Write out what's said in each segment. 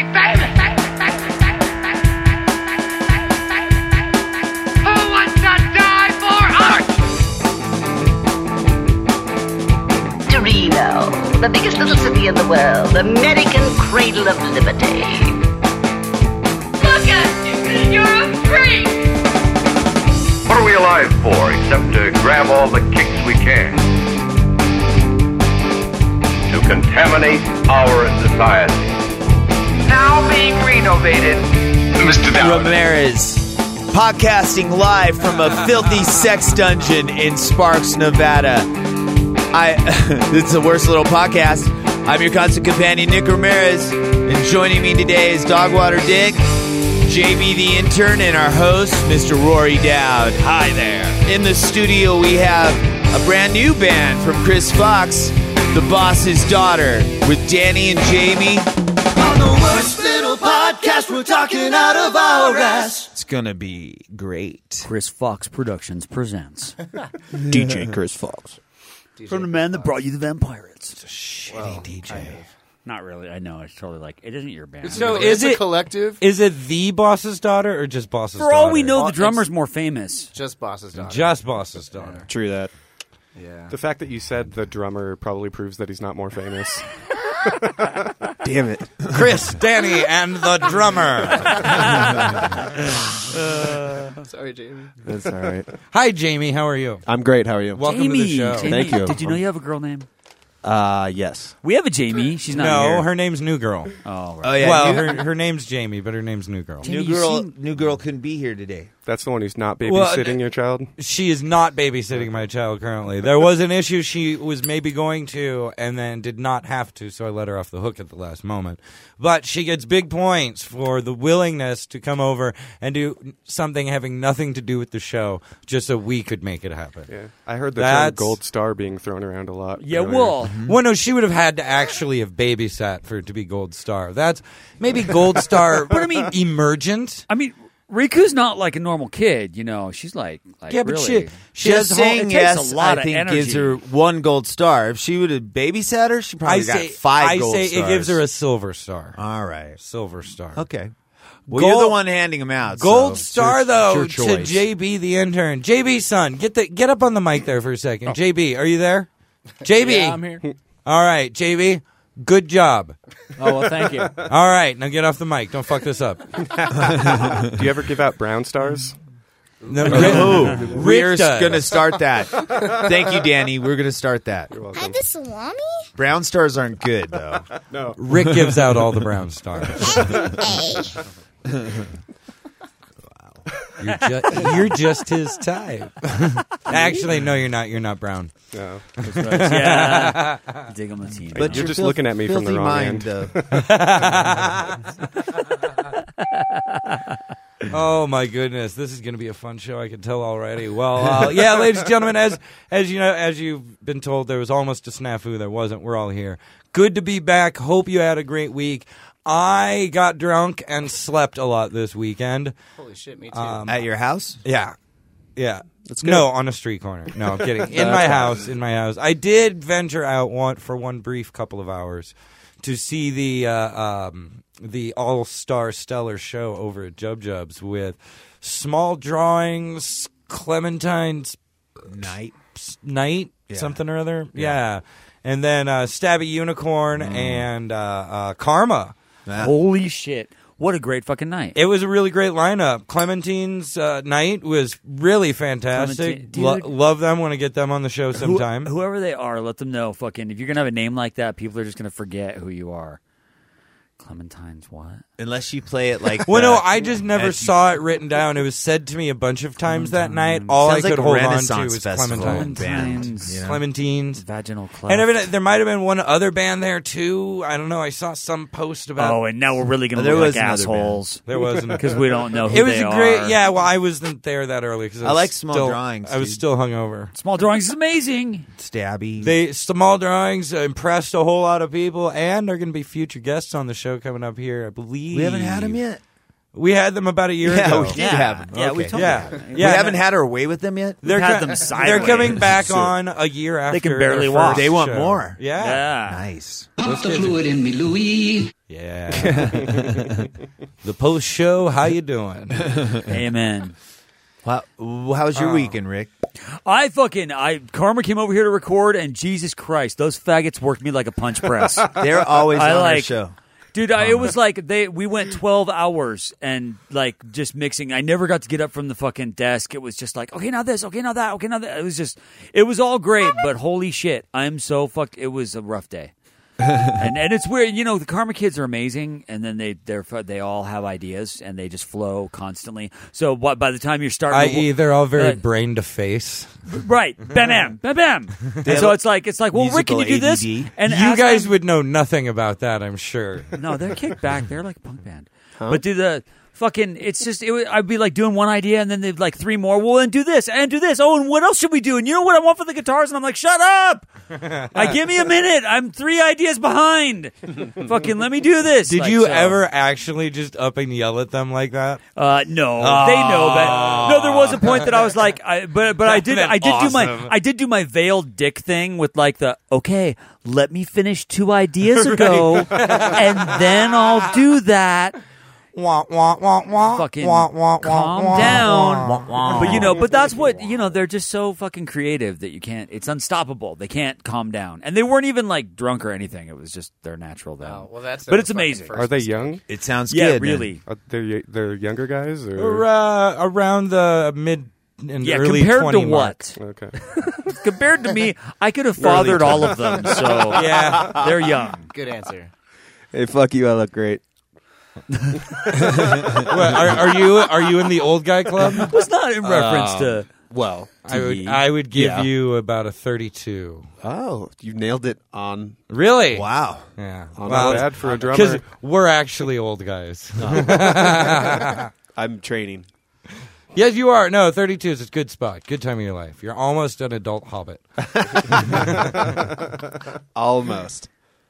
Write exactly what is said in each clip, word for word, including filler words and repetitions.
bang, bang, bang, bang, bang, bang, bang, bang. Who wants to die for art? Torino, the biggest little city in the world, American cradle of liberty. Look at you, you're a freak! What are we alive for except to grab all the kicks we can? To contaminate our society. Now being renovated. Mister Dowd. Ramirez, podcasting live from a filthy sex dungeon in Sparks, Nevada. I this is the worst little podcast. I'm your constant companion, Nick Ramirez, and joining me today is Dogwater Dick, J B the intern, and our host, Mister Rory Dowd. Hi there. In the studio, we have a brand new band from Chris Fox, The Boss's Daughter, with Danny and Jamie. On the worst little podcast, we're talking out of our ass. It's gonna be great. Chris Fox Productions presents D J Chris Fox. From the man that brought you the Vampirates. It's a shitty D J. Not really. I know. It's totally like it isn't your band. So It's is a it collective? Is it the Boss's Daughter or just Boss's For Daughter? all we know, Well, the drummer's it's- more famous. Just Boss's daughter. just Boss's Daughter. True that. Yeah. The fact that you said the drummer probably proves that he's not more famous. Damn it. Chris, Danny, and the drummer. Sorry, Jamie. That's all right. Hi, Jamie. How are you? I'm great. How are you? Welcome Jamie, to the show. Jamie, Thank you. Did you know you have a girl name? Uh, yes. We have a Jamie. She's not No, here. her name's New Girl. Oh, right. Oh yeah, well, new, her her name's Jamie, but her name's New Girl. Jamie, new you girl. seem- New girl couldn't be here today. That's the one who's not babysitting Well, your child? She is not babysitting my child currently. There was an issue she was maybe going to and then did not have to, so I let her off the hook at the last moment. But she gets big points for the willingness to come over and do something having nothing to do with the show just so we could make it happen. Yeah. I heard the That's- term gold star being thrown around a lot. Yeah, earlier. well, Well, no, she would have had to actually have babysat for it to be Gold Star. That's maybe Gold Star, but I mean, emergent. I mean, Riku's not like a normal kid, you know. She's like, like Yeah, but really. she- she Just has whole- saying it takes yes, a lot I of think energy. gives her one gold star. If she would have babysat her, she probably I got say five I gold say stars. it gives her a silver star. All right. Silver star. Okay. Well, Gold- you're the one handing them out. Gold so star it's your- though it's your to choice. J B the intern. J B son, get the get up on the mic there for a second. Oh. J B, are you there? J B. Yeah, I'm here. All right, J B. Good job. Oh, well, thank you. All right, now get off the mic. Don't fuck this up. Do you ever give out brown stars? No, Oh, Rick we're does. going to start that. Thank you, Danny. We're going to start that. You're welcome. Had the salami? Brown stars aren't good, though. No. Rick gives out all the brown stars. Hey. You're, ju- you're just his type. Actually, no, you're not. You're not brown. No. Yeah. Dig on the team. But You're your just filth- looking at me from the filthy wrong mind, end. though. Oh my goodness, this is going to be a fun show. I can tell already. Well, uh, yeah, ladies and gentlemen, as as you know, as you've been told, there was almost a snafu. There wasn't. We're all here. Good to be back. Hope you had a great week. I got drunk and slept a lot this weekend. Holy shit, me too. Um, At your house? Yeah, yeah. That's good. No, on a street corner. No, I'm kidding. In my house. In my house. I did venture out one for one brief couple of hours to see the uh, um, the All Star Stellar show over at Jub Jub's with Small Drawings, Clementine's Night. Night, Yeah. something or other. Yeah, and then uh, Stabby Unicorn and uh, uh, Karma. Holy shit. What a great fucking night. It was a really great lineup. Clementine's uh, night was really fantastic. Clementine- Lo- dude. love them. Want to get them on the show Who- sometime. whoever they are, let them know. Fucking, if you're going to have a name like that, people are just going to forget who you are. Clementine's what? Unless you play it like. Well, the- no, I just never as- saw it written down. It was said to me a bunch of times that night. All Sounds I like could a hold on to Renaissance was festival Clementine. band, Clementine's. you know? Clementines. Vaginal cleft. And even, there might have been one other band there too. I don't know. I saw some post about. Oh, and now we're really going Oh, to there look was like another assholes. There wasn't Because we don't know who It was they a great. are. Yeah, well, I wasn't there that early because I, I was like Small still- Drawings, I was dude. still hungover. Small Drawings is amazing. Stabby. They Small Drawings impressed a whole lot of people, and are going to be future guests on the show coming up here. I believe we haven't had them yet. We had them about a year Yeah, ago. we did Yeah. have them. Yeah, okay. we told Yeah. you. Yeah. we haven't had our way with them yet. They're had co- them They're sideways. coming back So- on a year after. can barely their walk. first They want show. more. Yeah. Yeah. Nice. Pump the fluid in me, Louie. Yeah. The post show, how you doing? Amen. How, how was your weekend, Rick? I fucking I Karma came over here to record, and Jesus Christ, those faggots worked me like a punch press. They're always I on our like- show. Dude, I, it was like they we went twelve hours and like just mixing. I never got to get up from the fucking desk. It was just like, okay, now this, okay, now that, okay, now that. It was just, it was all great, but holy shit, I'm so fucked. It was a rough day. and and it's weird, you know. The Karma kids are amazing, and then they they're they all have ideas, and they just flow constantly. So what? By the time you're starting, I to, E, they're all very uh, brain to face. right, bam, bam, bam, bam. And so it's like it's like, well, Rick, can you do this? Musical A D D. And You as guys I'm- would know nothing about that, I'm sure. No, they're kicked back. They're like a punk band. But do the fucking, it's just, it, would- I'd be like doing one idea and then they'd like three more. Well, and do this and do this. Oh, and what else should we do? And you know what I want for the guitars? And I'm like, shut up. I give me a minute. I'm three ideas behind. Fucking let me do this. Did Like, you so- ever actually just up and yell at them like that? Uh, no, they know, but no, there was a point that I was like, I, but but I did, That's I did do my, awesome. I did do my veiled dick thing with like the okay, let me finish two ideas ago, and then I'll do that. Wah, wah, wah, wah, Fucking wah, wah, calm wah, down. wah, wah. But you know, but that's what you know. They're just so fucking creative that you can't. It's unstoppable. They can't calm down, and they weren't even like drunk or anything. It was just their natural them. Oh, well, that's But their it's fucking amazing. first Are they mistake. young? It sounds Yeah, good. man. really. Are they they're younger guys or Or, uh, around the mid and Yeah, early compared twenty to mark. what? okay? Compared to me, I could have fathered all of them. So Yeah. they're young. Good answer. Hey, fuck you! I look great. What, are, are you are you in the old guy club? It was not in reference to. Well, I would me. I would give Yeah. you about a thirty-two. oh, you nailed it on. Really? Wow. Yeah. On Well, Bad for a because drummer. we're actually old guys. I'm training. Yes, you are. No, thirty-two is a good spot. Good time of your life. You're almost an adult hobbit. Almost.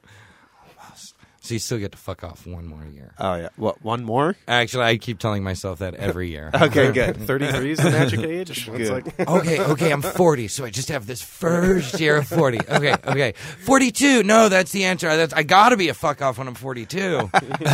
So you still get to fuck off one more year. Oh yeah. What? One more? Actually, I keep telling myself that every year. Okay, good. thirty-three is the magic age. It's Good. like okay, okay, I'm forty, so I just have this first year of forty. Okay, okay. forty-two, no, that's the answer. That's, I gotta be a fuck off when I'm forty-two.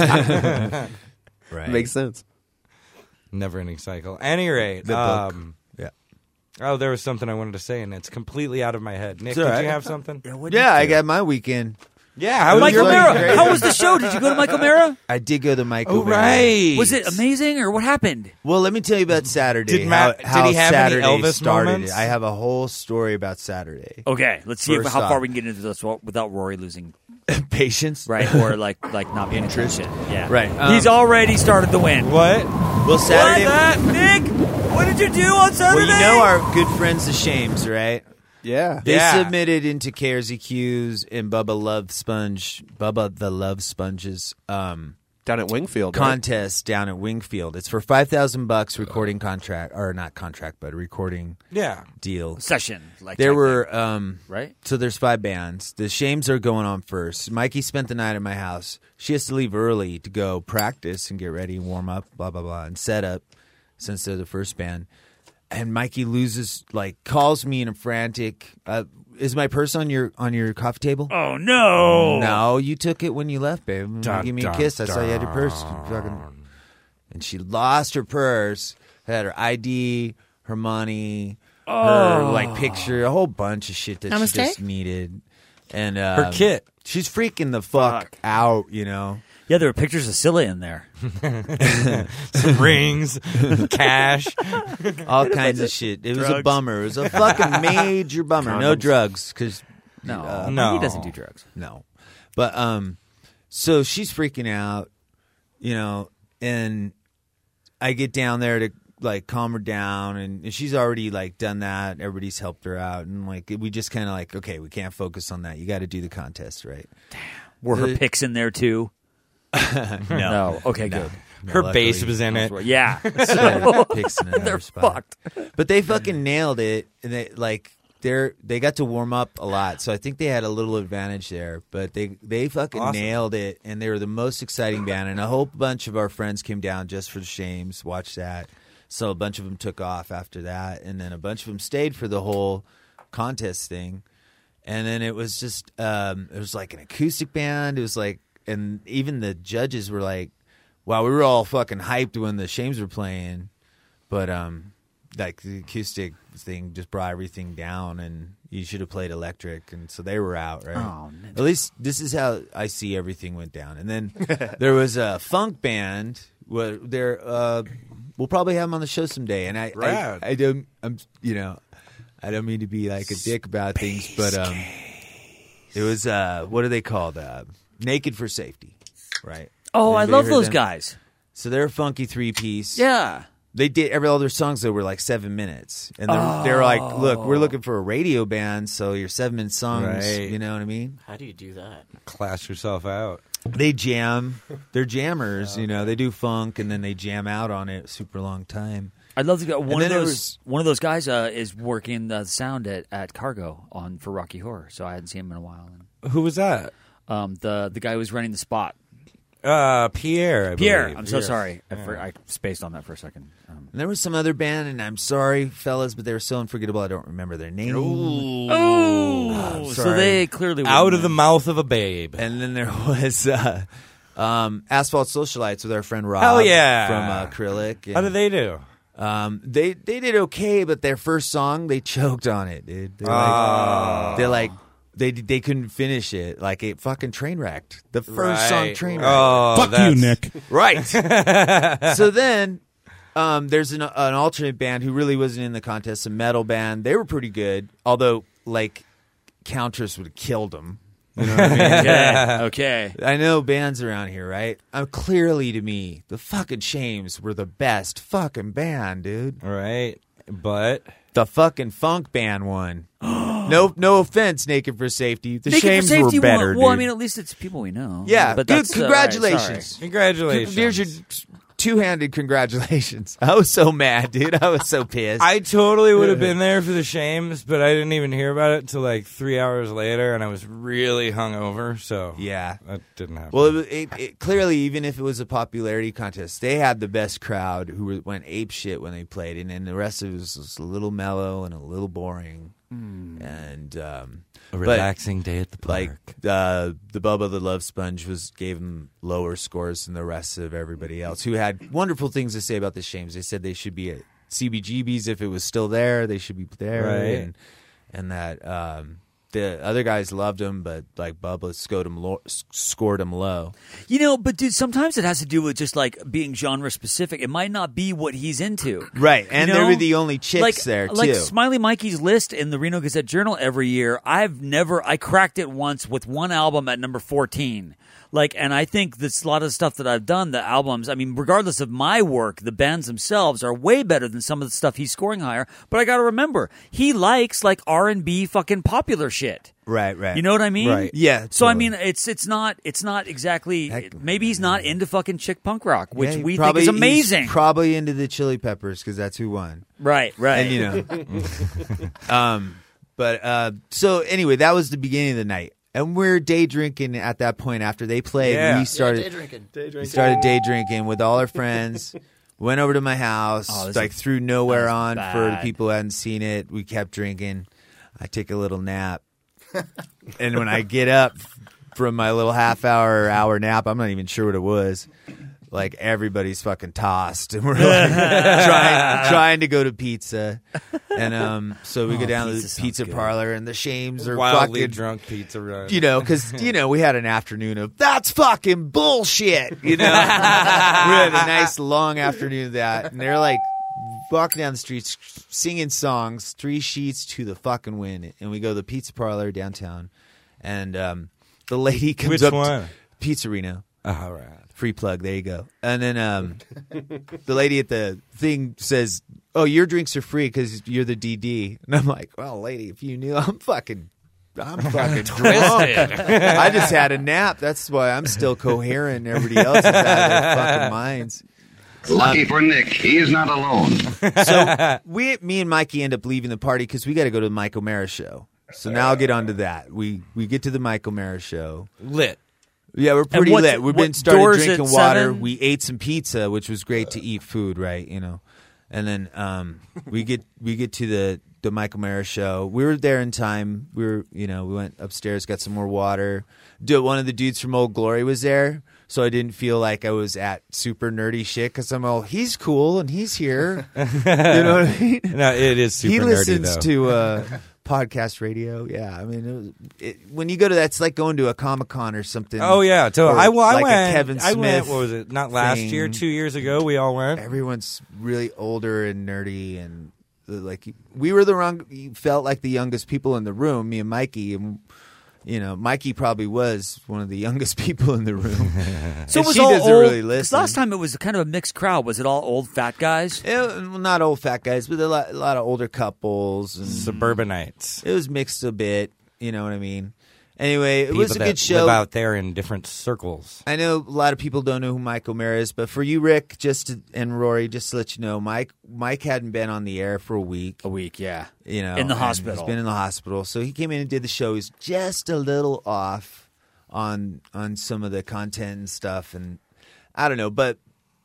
Right. Makes sense. Never ending cycle. Any rate, The book. um, Yeah. oh, there was something I wanted to say, and it's completely out of my head. Nick, It's all did right. you have something? Yeah, I got my weekend. Yeah, how was Michael your Mara. weekend? How was the show? Did you go to Michael Mara? I did go to Michael. Oh, Mara. right. Was it amazing or what happened? Well, let me tell you about Saturday. Did Matt- how, how did he have any Saturday Elvis started moments? it. I have a whole story about Saturday. Okay, let's see if, First how far off. we can get into this without Rory losing Patience, right or like like not being Interest. attention. Yeah, Right. Um, He's already started the win. What? Well, Saturday. What, Nick? What did you do on Saturday? Well, you know our good friends, the Shames, right? Yeah. They Yeah. submitted into K R Z Q's and Bubba Love Sponge, Bubba the Love Sponges um, Down at Wingfield. right? contest down at Wingfield. It's for five thousand bucks recording contract, or not contract, but recording Yeah. deal. session. Like There type were um, thing, right. So there's five bands. The Shames are going on first. Mikey spent the night at my house. She has to leave early to go practice and get ready, warm up, blah blah blah, and set up since they're the first band. And Mikey loses, like, calls me in a frantic. Uh, is my purse on your on your coffee table? Oh no! No, you took it when you left, babe. Dun, Give me a dun, kiss. I saw you had your purse. You fucking- And she lost her purse. Had her I D, her money, her like picture, a whole bunch of shit that she just needed. And um, Her kit. She's freaking the fuck, Fuck. out, you know. Yeah, there were pictures of Scylla in there. Some rings, cash. All kinds of shit. It was a Drugs. bummer. It was a fucking major bummer. No Condoms. drugs, because No, Uh, no. he doesn't do drugs. no. But um, so she's freaking out, you know, and I get down there to like calm her down, and she's already like done that. Everybody's helped her out, and like we just kind of like, okay, we can't focus on that. You got to do the contest, right? Were her Uh, pics in there too? No, No. Okay, good. Her luckily. bass was in it. Yeah. Yeah, picks in another They're spot. fucked. But they fucking nailed it, and they like they're they got to warm up a lot, so I think they had a little advantage there. But they they fucking Awesome. nailed it, and they were the most exciting band. And a whole bunch of our friends came down just for the Shames, watched that. So a bunch of them took off after that, and then a bunch of them stayed for the whole contest thing. And then it was just um, it was like an acoustic band. It was like and even the judges were like, "Wow, we were all fucking hyped when the Shames were playing, but um, like the acoustic thing just brought everything down, and you should have played electric." And so they were out, right? Oh, At least this is how I see everything went down. And then there was a funk band. Where they're, uh, we'll probably have them on the show someday. And I, Rad. I, I don't, I'm, you know, I don't mean to be like a dick about things, but um, it was uh, what are they called? Uh, Naked for Safety, right? Oh, I Anybody love heard those them? guys. So they're a funky three piece. Yeah. They did every all their songs that were like seven minutes, and they're, they're like, "Look, we're looking for a radio band, so your seven minute songs, Right. you know what I mean?" How do you do that? Class yourself out. They jam. They're jammers, you know. They do funk, and then they jam out on it a super long time. I'd love to go. One of then there those was- one of those guys uh, is working the sound at, at Cargo on for Rocky Horror, so I hadn't seen him in a while. Who was that? Um, the the guy who was running the spot, Uh, Pierre. I Pierre. believe. I'm so Yes. sorry, I, for, I spaced on that for a second. Um, And there was some other band, and I'm sorry, fellas, but they were so unforgettable. I don't remember their name. oh, so sorry. they clearly Out wouldn't of the win. mouth of a babe. And then there was uh, um, Asphalt Socialites with our friend Rob. Hell yeah. from uh, Acrylic. And, How did they do? Um, they they did okay, but their first song they choked on it, dude. They're like, Oh. they're like they they couldn't finish it. Like it fucking train wrecked. The first song Right. train wrecked. Oh, Fuck that's- you, Nick. Right. So then um, there's an, an alternate band who really wasn't in the contest, a metal band. They were pretty good, although like Countess would have killed them. You know what I mean? Okay, okay. I know bands around here, right? Uh, clearly to me, the fucking Shames were the best fucking band, dude. Right. But The fucking funk band won. no, no offense, Naked for Safety. The Naked for Shames Safety were better, won. dude. Well, I mean, at least it's people we know. yeah, but dude, that's, uh, congratulations. right, sorry. congratulations. Here's your two-handed congratulations. I was so mad, dude. I was so pissed. I totally would have been there for the Shames, but I didn't even hear about it until like three hours later, and I was really hungover, so yeah. that didn't happen. Well, it, it, it, clearly, even if it was a popularity contest, they had the best crowd who were, went ape shit when they played, and then the rest of it was just a little mellow and a little boring. Mm. And um, a but, relaxing day at the park. like uh, the Bubba the Love Sponge was gave them lower scores than the rest of everybody else, who had wonderful things to say about the Shames. They said they should be at C B G B's if it was still there. They should be there, Right. and, and that um, the other guys loved him, but like Bubba scored him low, scored him low. You know, but dude, sometimes it has to do with just like being genre specific. It might not be what he's into. Right, and You they know? were the only chicks like, there, like too. Smiley Mikey's list in the Reno Gazette Journal every year. I've never, I cracked it once with one album at number fourteen. Like, and I think this a lot of the stuff that I've done, the albums, I mean, regardless of my work, the bands themselves are way better than some of the stuff he's scoring higher. But I got to remember, he likes like R and B fucking popular shit. Right, right. You know what I mean? Right. Yeah, So I totally. mean, it's it's not it's not exactly. Heck- maybe he's not into fucking chick punk rock, which Yeah, we probably- think is amazing. He's probably into the Chili Peppers because that's who won. right, right. And you know, um, but uh, so anyway, that was the beginning of the night, and we're day drinking at that point. After they played, Yeah. we started day drinking. Day we drinking. started day drinking with all our friends. Went over to my house, Oh, this like is- threw Nowhere that's on for the bad. people who hadn't seen it. We kept drinking. I take a little nap, and when I get up from my little half hour or hour nap, I'm not even sure what it was. Like everybody's fucking tossed, and we're like trying trying to go to pizza, and um, so we go Oh, down to pizza the sounds pizza good. parlor, and the Shames are Wildly fucking drunk pizza run. you know, because you know we had an afternoon of that's fucking bullshit. You know, we had a nice long afternoon of that, and they're like walking down the streets singing songs, three sheets to the fucking wind, and we go to the pizza parlor downtown, and um, the lady comes Which up, one? To, Pizzerino. All right. Free plug. There you go. And then um, the lady at the thing says, "Oh, your drinks are free because you're the D D." And I'm like, "Well, lady, if you knew, I'm fucking, I'm fucking drunk. I just had a nap. That's why I'm still coherent. And everybody else is out of their fucking minds." Lucky for Nick, he is not alone. So we, me and Mikey end up leaving the party because we got to go to the Mike O'Mara show. So now I'll get on to that. We we get to the Mike O'Mara show. Lit. Yeah, we're pretty what's- lit. We've what been started doors drinking at water. seven? We ate some pizza, which was great to eat food, right? You know, and then um, we get we get to the the Michael Mara show. We were there in time. We were, you know, we went upstairs, got some more water. Dude, one of the dudes from Old Glory was there, so I didn't feel like I was at super nerdy shit because I'm all, he's cool and he's here. You know what I mean? No, it is super he nerdy, listens though. to uh, podcast radio. Yeah, I mean, it was, it, when you go to that, it's like going to a Comic Con or something. Oh yeah, so or I, well, I like went. a Kevin I Smith. went. What was it? Not last thing. year, two years ago. We all went. Everyone's really older and nerdy, and uh, like we were the wrong. You felt like the youngest people in the room. Me and Mikey, and you know, Mikey probably was one of the youngest people in the room. So And it was she all doesn't old. really 'cause listen. last time it was kind of a mixed crowd. Was it all old fat guys? Yeah, well, not old fat guys, but a lot, a lot of older couples and Suburbanites. It was mixed a bit. You know what I mean? Anyway, it People was a that good show. Live out there in different circles. I know a lot of people don't know who Mike O'Mara is, but for you, Rick, just to, and Rory, just to let you know, Mike Mike hadn't been on the air for a week. A week, yeah. You know, In the and hospital. He's been in the hospital, so he came in and did the show. He's just a little off on on some of the content and stuff, and I don't know, but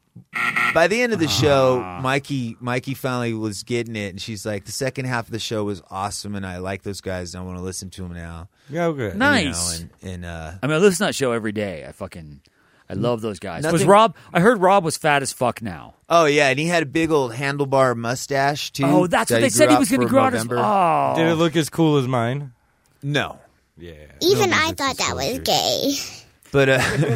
by the end of the show, Mikey Mikey finally was getting it, and she's like, the second half of the show was awesome, and I like those guys, and I want to listen to them now. Yeah, good. Nice. You know, and, and uh, I mean, I listen to that show every day. I fucking, I love those guys. Was Nothing- Rob? I heard Rob was fat as fuck now. oh yeah, and he had a big old handlebar mustache too. Oh, that's that what they said grew he was out going to for grow out his. November. Oh, Did it look as cool as mine? No, Yeah. Even No, I it's thought a that was soldier. gay. but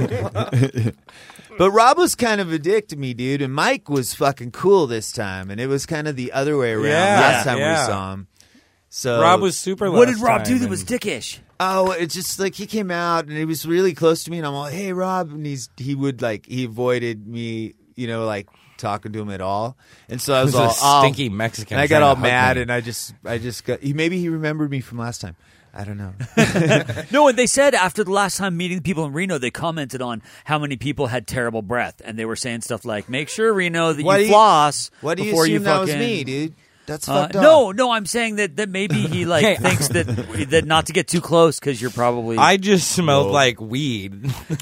uh, but Rob was kind of a dick to me, dude, and Mike was fucking cool this time, and it was kind of the other way around Yeah, last time yeah. we saw him. So Rob was super. what last did Rob do time, that was and- dickish? Oh, it's just like he came out and he was really close to me, and I'm like, "Hey, Rob," and he's he would like he avoided me, you know, like talking to him at all, and so I was He was all a oh, stinky Mexican and I got trying all to hug mad, me. and I just I just got he maybe he remembered me from last time. I don't know. No, and they said after the last time meeting people in Reno, they commented on how many people had terrible breath, and they were saying stuff like, "Make sure Reno that Why you do you- floss What do you before assume you that was fucking." me, dude? That's Uh, fucked up. no, no, I'm saying that, that maybe he like Hey. thinks that that not to get too close because you're probably I just smelled Whoa. like weed.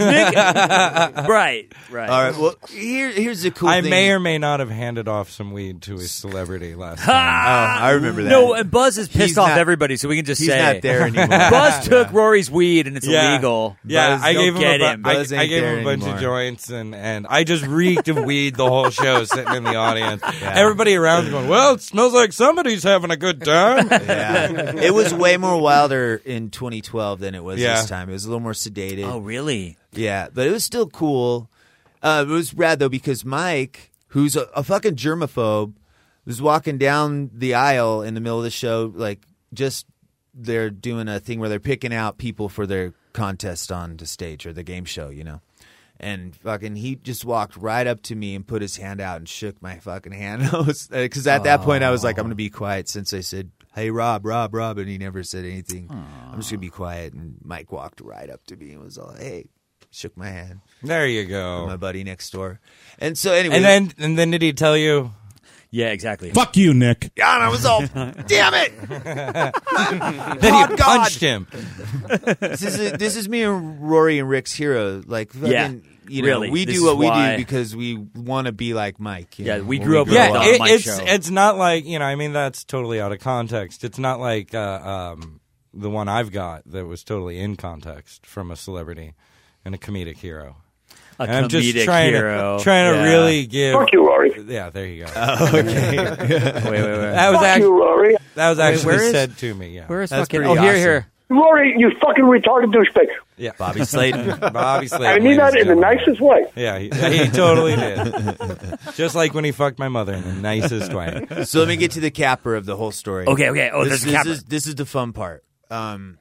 right, right. All right. Well, here here's the cool I thing. may or may not have handed off some weed to a celebrity last Oh, time. I remember that. No, and Buzz is pissed He's off not- everybody, so we can just he's say not there anymore. Buzz took Rory's weed and it's Yeah. illegal. Yeah, Buzz, I don't gave him get a, bu- him. I, Buzz I ain't gave him there a bunch anymore. of joints, and, and I just reeked of weed the whole show, sitting in the audience. Everybody around going, "Well, it smells like somebody's having a good time." Yeah. It was way more wilder in twenty twelve than it was Yeah. this time. It was a little more sedated. Oh, really? Yeah, but it was still cool. Uh, it was rad though because Mike, who's a, a fucking germaphobe, was walking down the aisle in the middle of the show, like just they're doing a thing where they're picking out people for their contest on the stage or the game show, you know. And fucking, he just walked right up to me and put his hand out and shook my fucking hand. Because at that point, I was like, I'm going to be quiet since I said, "Hey, Rob, Rob, Rob," and he never said anything. I'm just going to be quiet. And Mike walked right up to me and was all, "Hey," shook my hand. There you My go. buddy next door. And so anyway. And then, and then did he tell you? Yeah, exactly. Fuck you, Nick. God, I was all, damn it. Then Oh, you God. punched him. This is, this is me and Rory and Rick's hero. Like, fucking, Yeah, you know, really. we This do what is we why- do because we want to be like Mike. you Yeah, know, we when grew up with grow the Yeah, it, Mike it's show. it's not like, you know, I mean, that's totally out of context. It's not like uh, um, the one I've got that was totally in context from a celebrity and a comedic hero. A And I'm just comedic trying hero. to trying to Yeah. really give. Fuck you, Rory. Yeah, there you go. okay. Wait, wait, wait. That was Fuck actually you, Rory. that was actually where is- said to me. Yeah, Where is That's fucking? pretty Oh, here, awesome. here. Rory, you fucking retarded douchebag. yeah. Bobby Slayton. Bobby Slayton. I mean ladies that in the and gentlemen. nicest way. Yeah, he, he totally did. Just like when he fucked my mother in the nicest way. So let me get to the capper of the whole story. Okay, okay. Oh, this, there's a capper. This is, this is the fun part. Um,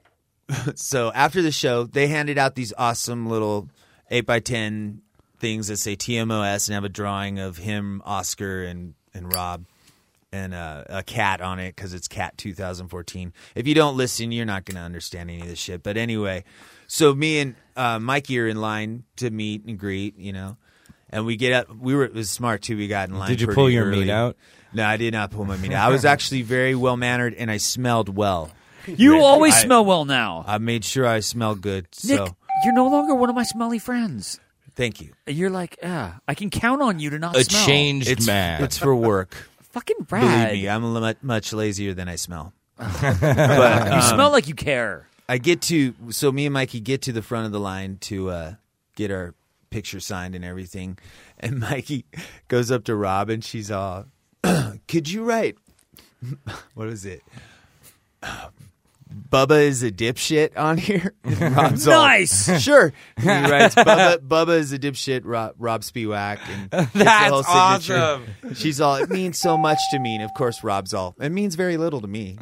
so after the show, they handed out these awesome little eight by ten things that say T M O S and have a drawing of him, Oscar, and, and Rob, and uh, a cat on it because it's Cat two thousand fourteen. If you don't listen, you're not going to understand any of this shit. But anyway, so me and uh, Mikey are in line to meet and greet, you know. And we get up. We were it was smart too. We got in line. Did you pretty pull your early. meat out? No, I did not pull my meat out. I was actually very well mannered, and I smelled well. You always I- smell well now. I made sure I smelled good. Nick, So you're no longer one of my smelly friends. thank you. You're like, yeah, I can count on you to not A smell. changed It's man. it's for work. Fucking rad. Believe me, I'm a li- much lazier than I smell. but, But, you um, smell like you care. I get to so me and Mikey get to the front of the line to uh, get our picture signed and everything, and Mikey goes up to Rob and she's all, "Could you write what is it? Bubba is a dipshit on here." And Rob's all, Nice. Sure. And he writes Bubba, Bubba is a dipshit. Rob, Rob Spiewak. And gets the That's whole signature. awesome. She's all, "It means so much to me." And of course, Rob's all, "It means very little to me."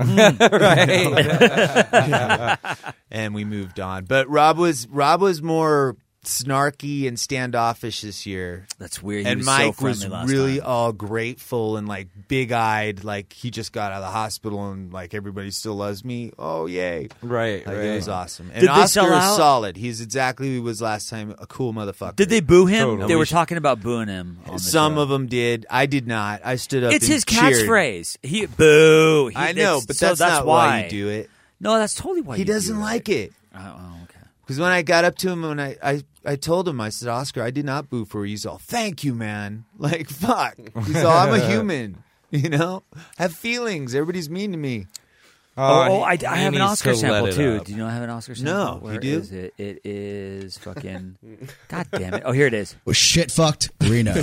Right. And we moved on. But Rob was Rob was more snarky and standoffish this year. That's weird. He And was Mike so was friendly last really time. all grateful and like big eyed, like he just got out of the hospital and like everybody still loves me. Oh yay! Right, Like, right. it was awesome. And Did they Oscar sell is out? solid. He's exactly who he was last time. A cool motherfucker. Did they boo him? Totally. They We were should- talking about booing him. On the Some show. of them did. I did not. I stood up. It's and his cheered. catchphrase. He boo. He, I know, that's- but so that's, not why you do it. No, that's totally why He you do doesn't it. like it. Oh, oh, okay. Because when I got up to him and I, I, I told him, I said, "Oscar, I did not boo for you." He's all, "Thank you, man." Like, fuck. He's all, "I'm a human. You know? Have feelings. Everybody's mean to me." Oh, oh, he- I, I he have an needs Oscar to let sample it too. up. Do you know I have an Oscar sample? No, you Where do? is it? It is fucking. God damn it! Oh, here it is. Was shit fucked Reno.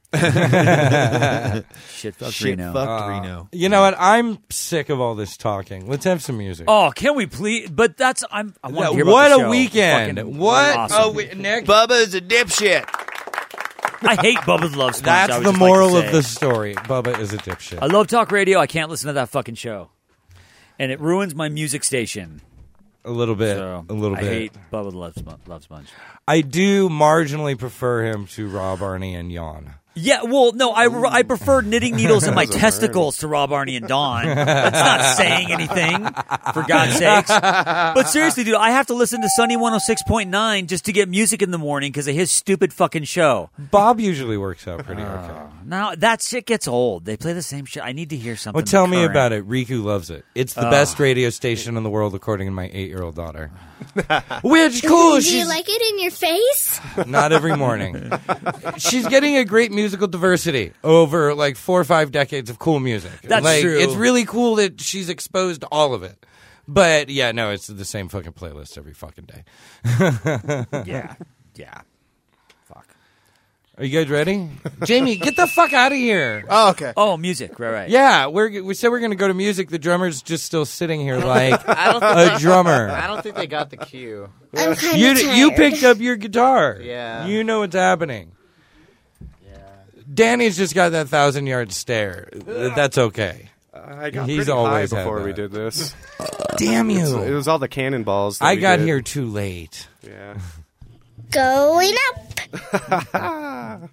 Shit, fuck Shit Reno. fucked Uh, Reno. You know what? I'm sick of all this talking. Let's have some music. Oh, can we please? But that's I'm. I want to hear about what the a show. weekend! Fucking What awesome. a we- Nick. Bubba is a dipshit. I hate Bubba's Love Sponge. I That's would the just like to moral of say. the story. Bubba is a dipshit. I love talk radio. I can't listen to that fucking show, and it ruins my music station. A little bit. So a little I bit. hate Bubba the Love, Spon- Love Sponge. I do marginally prefer him to Rob, Arnie, and Jan. Yeah, well, no, I, I prefer knitting needles in my testicles to Rob, Arnie, and Dawn. That's not saying anything, for God's sakes. But seriously, dude, I have to listen to Sunny one oh six point nine just to get music in the morning because of his stupid fucking show. Bob usually works out pretty Uh, okay. Now, that shit gets old. They play the same shit. I need to hear something Well, tell me current. about it. Riku loves it. It's the Oh. best radio station in the world, according to my eight-year-old daughter. Which cool. Do She's you like it in your face? not every morning. She's getting a great musical diversity over like four or five decades of cool music. That's like, true. It's really cool that she's exposed to all of it. But yeah, no, it's the same fucking playlist every fucking day. Yeah. Yeah. Fuck. Are you guys ready? Jamie, get the fuck out of here. Oh, okay. Oh, music. Right, right. Yeah, we're, we said we're going to go to music. The drummer's just still sitting here like I don't think a they- drummer. I don't think they got the cue. I'm kind You of d- you picked up your guitar. Yeah. You know what's happening. Danny's just got that thousand yard stare. That's okay. I got He's pretty always high had before we that. did this. Damn It's- you. It was all the cannonballs. That I we got did. here too late. Yeah. Going up.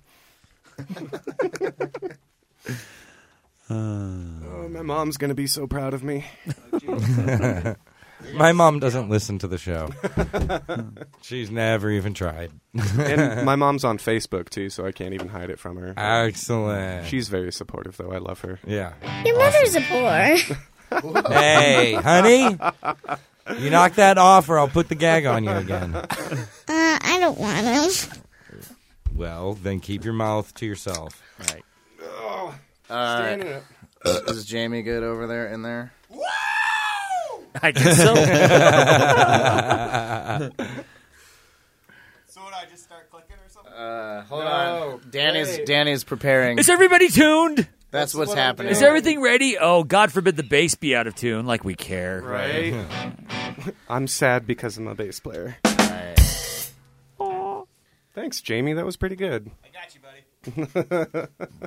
Oh, my mom's gonna be so proud of me. My mom doesn't listen to the show. She's never even tried. And my mom's on Facebook too, so I can't even hide it from her. Excellent. She's very supportive, though. I love her. Yeah. Your mother's a whore. Hey, honey, you knock that off, or I'll put the gag on you again. Uh, I don't want him. Well, then keep your mouth to yourself. Right. Uh, is Jamie good over there in there? I guess so. So would I just start clicking or something? Uh, hold No, on. Danny's wait. Danny's preparing. Is everybody tuned? That's what's what I'm happening. Is everything ready? Oh, God forbid the bass be out of tune, like we care. Right? I'm sad because I'm a bass player. Right. Thanks, Jamie. That was pretty good. I got you, buddy.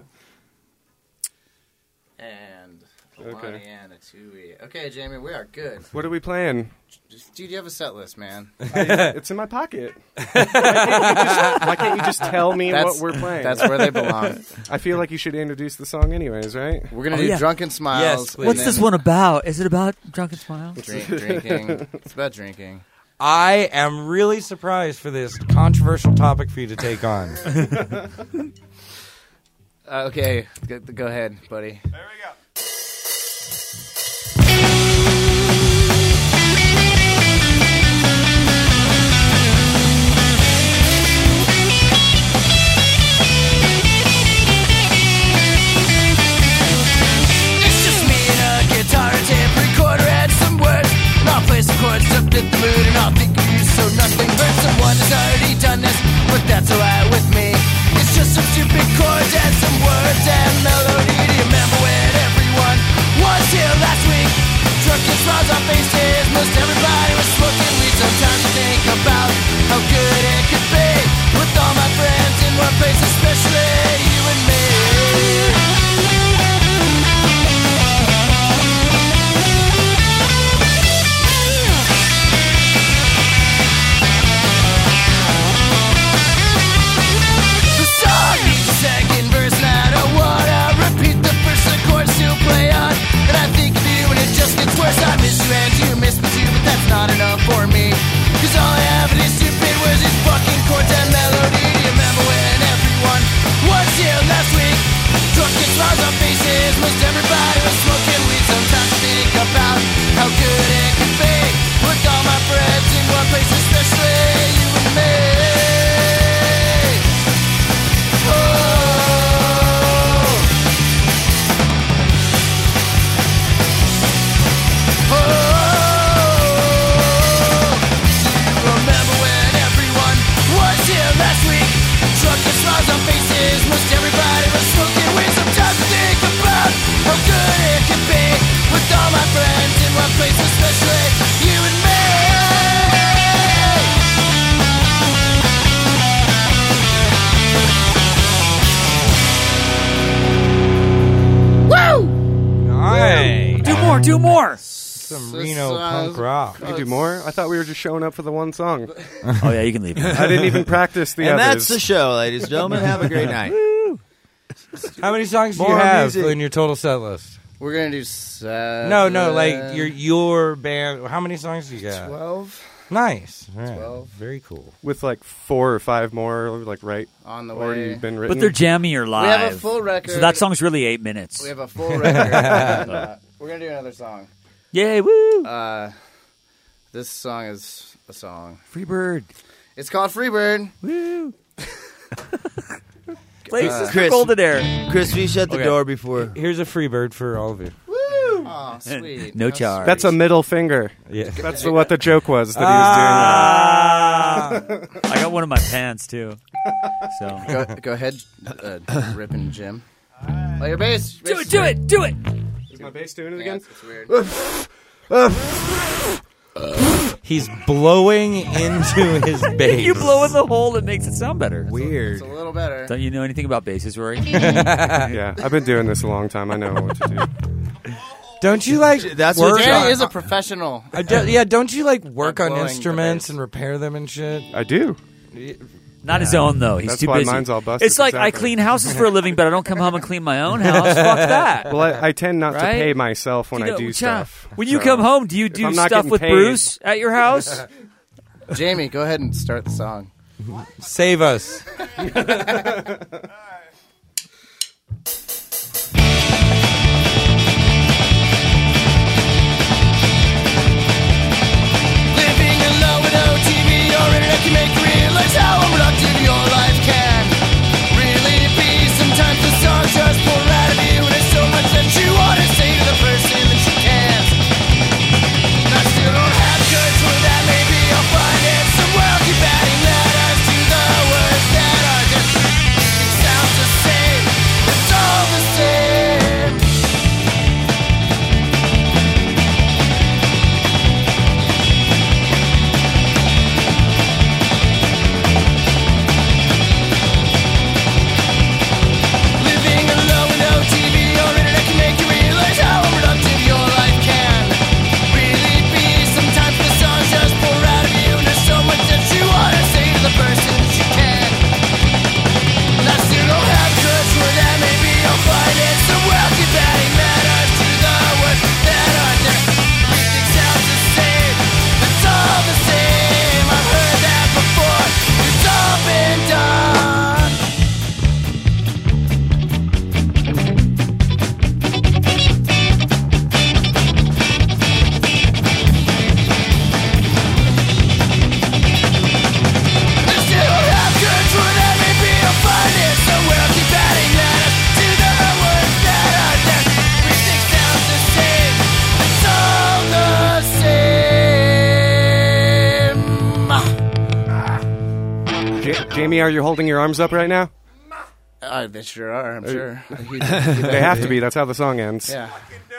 And Okay. Lonnie and a two-e. Okay, Jamie, we are good. What are we playing? Just, dude, you have a set list, man. It's in my pocket. Why can't you just, why can't you just tell me That's- what we're playing? That's where they belong. I feel like you should introduce the song anyways, right? We're gonna Oh, do yeah. Drunken Smiles. Yes, please. What's and this then one about? Is it about Drunken Smiles? Drink, drinking. It's about drinking. I am really surprised for this controversial topic for you to take on. Uh, okay, go, go ahead, buddy. There we go. do more. Some Reno punk rock. Can you do more? I thought we were just showing up for the one song. Oh yeah, you can leave. I didn't even practice the and others. that's the show, ladies and gentlemen. Have a great night. How many songs do you More have music. in your total set list? We're gonna do seven. No, no, like your your band. How many songs do you got? twelve Nice. All right. Twelve. Very cool. With like four or five more, like right on the already way. been written. But they're jammy or live. We have a full record. So that song's really eight minutes. We have a full record. uh, we're gonna do another song. Yay! Woo! Uh, this song is a song. Freebird. It's called Freebird. Woo! Places Uh, for Chris. golden air. Chris, we shut the Okay. door before. Here's a free bird for all of you. Woo! Oh, sweet. No How charge. That's a middle finger. Yeah. That's the, what the joke was that Ah. he was doing. I got one in my pants too. So Go, go ahead, uh, ripping Jim. Play your bass. do bass it, do it, do it. Is my bass doing it Yeah, again? it's, it's weird. He's blowing into his bass. You blow in the hole, it makes it sound better. Weird. It's a little better. Don't you know anything about basses, Rory? Yeah, I've been doing this a long time. I know what to do. Don't you like That's work what Danny on, is a professional. I do- yeah, don't you like work At on blowing the instruments bass. and repair them and shit? I do. Not his own though. He's That's too why busy. mine's all busted, It's like I exactly. clean houses for a living, but I don't come home and clean my own house. Fuck that. Well, I, I tend not to Right? pay myself when You know, I do cha- stuff. When you So, come home, do you if do I'm not stuff getting with paid- Bruce at your house? Jamie, go ahead and start the song. Save us. Living alone with no T V or internet can make you realize how unproductive your life can really be. Sometimes the songs just pour out of you, and there's so much that you want to say to the person that you can't. And I still don't have courage for that. Maybe I'll find it somewhere. I'll keep adding letters to the words that are just. It sounds the same. It's all the same. Living alone with no T V or internet can make you realize how unproductive your life can really be. Sometimes the songs just pour out of you, and there's so much that you want to say to the person that you can. And I still don't have courage for that. Maybe I'll find it somewhere. I'll keep adding letters to the words that are there. Everything sounds the same. It's all the same. I've heard that before. It's all been done. I still don't have courage for that. Maybe I'll find it somewhere. I'll keep adding letters to the words that are there. Everything sounds the same. It's all the same. Ja- Jamie, are you holding your arms up right now? Uh, they sure are, I'm sure. He- They have to be. That's how the song ends. Yeah.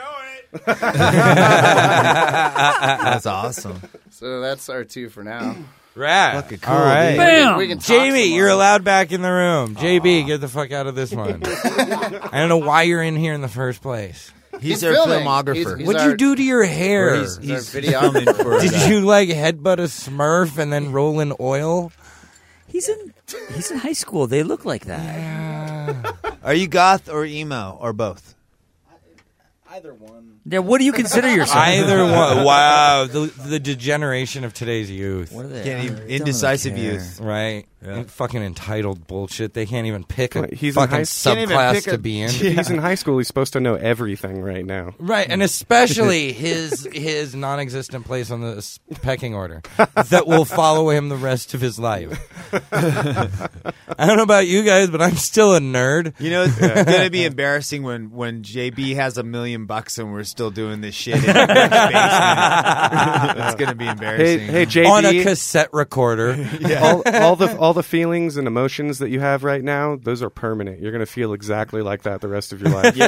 That's awesome. So that's our two for now. Rad. Fucking cool, All right. dude. Bam! We can talk Jamie, some you're more. allowed back in the room. J B, get the fuck out of this one. I don't know why you're in here in the first place. He's, He's our filming. filmographer. He's- he's What'd our- you do to your hair? Or he's he's He's our filming for us. Did you like headbutt a Smurf and then roll in oil? He's in he's in high school. They look like that. Are you goth or emo or both? Either one. Yeah, what do you consider yourself? Either one. Wow, the the degeneration of today's youth. What are they? Can't even- I don't indecisive care. youth. Right? And fucking entitled bullshit. They can't even pick a Wait, he's in fucking high- Can't even subclass pick a- to be in. He's in high school. He's supposed to know everything right now. Right, and especially his his non-existent place on the s- pecking order that will follow him the rest of his life. I don't know about you guys, but I'm still a nerd. You know, it's gonna be embarrassing when when J B has a million bucks and we're still doing this shit in our basement. It's gonna be Hey, embarrassing. hey, J B. On a cassette recorder. all, all the all the feelings and emotions that you have right now, those are permanent. You're going to feel exactly like that the rest of your life.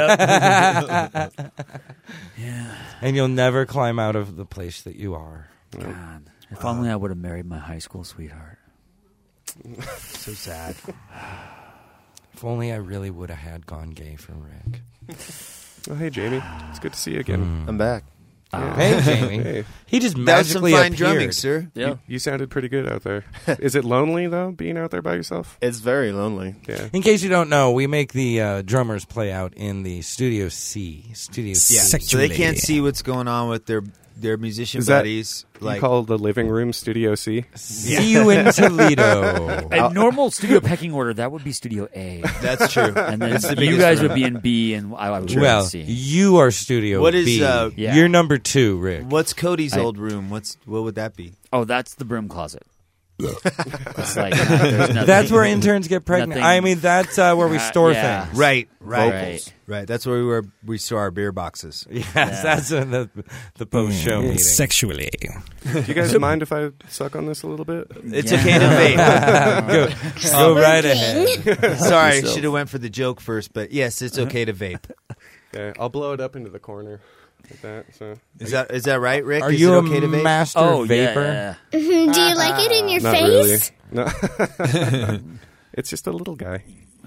And you'll never climb out of the place that you are. God, if only I would have married my high school sweetheart. So sad. If only I really would have had gone gay for Rick. Oh, hey, Jamie. It's good to see you again. I'm back. Yeah. Hey, Jamie. Hey. He just That was some magically fine appeared. drumming, sir. Yeah. You, you sounded pretty good out there. Is it lonely, though, being out there by yourself? It's very lonely. Yeah. In case you don't know, we make the uh, drummers play out in the Studio C. Studio C. Yeah, so they can't see what's going on with their their musician Is that buddies. you Like, call the living room Studio C? See you in Toledo. A normal studio pecking order, that would be Studio A. that's true. And then It's the you biggest guys room. would be in B, and I, I would be in Well, C. you are Studio What is, B. uh, Yeah. You're number two, Rick. What's Cody's I- old room? What's what would that be? Oh, that's the broom closet. It's like, uh, there's nothing- That's where interns get pregnant. nothing- I mean, that's uh, where we Uh, store yeah. things. Right, right, Right. right. That's where we were. We store our beer boxes. Yes, that's in the the post show meeting. Sexually. Do you guys mind if I suck on this a little bit? It's Yeah. okay to vape. go go right ahead. Sorry, I yourself. should have went for the joke first, but yes, it's okay to vape. Yeah, I'll blow it up into the corner like that. So Is that is that right, Rick? Are is you it a okay to vape? master Oh, vapor? yeah, Mhm. Do you like it in your not face? really. No. It's just a little guy.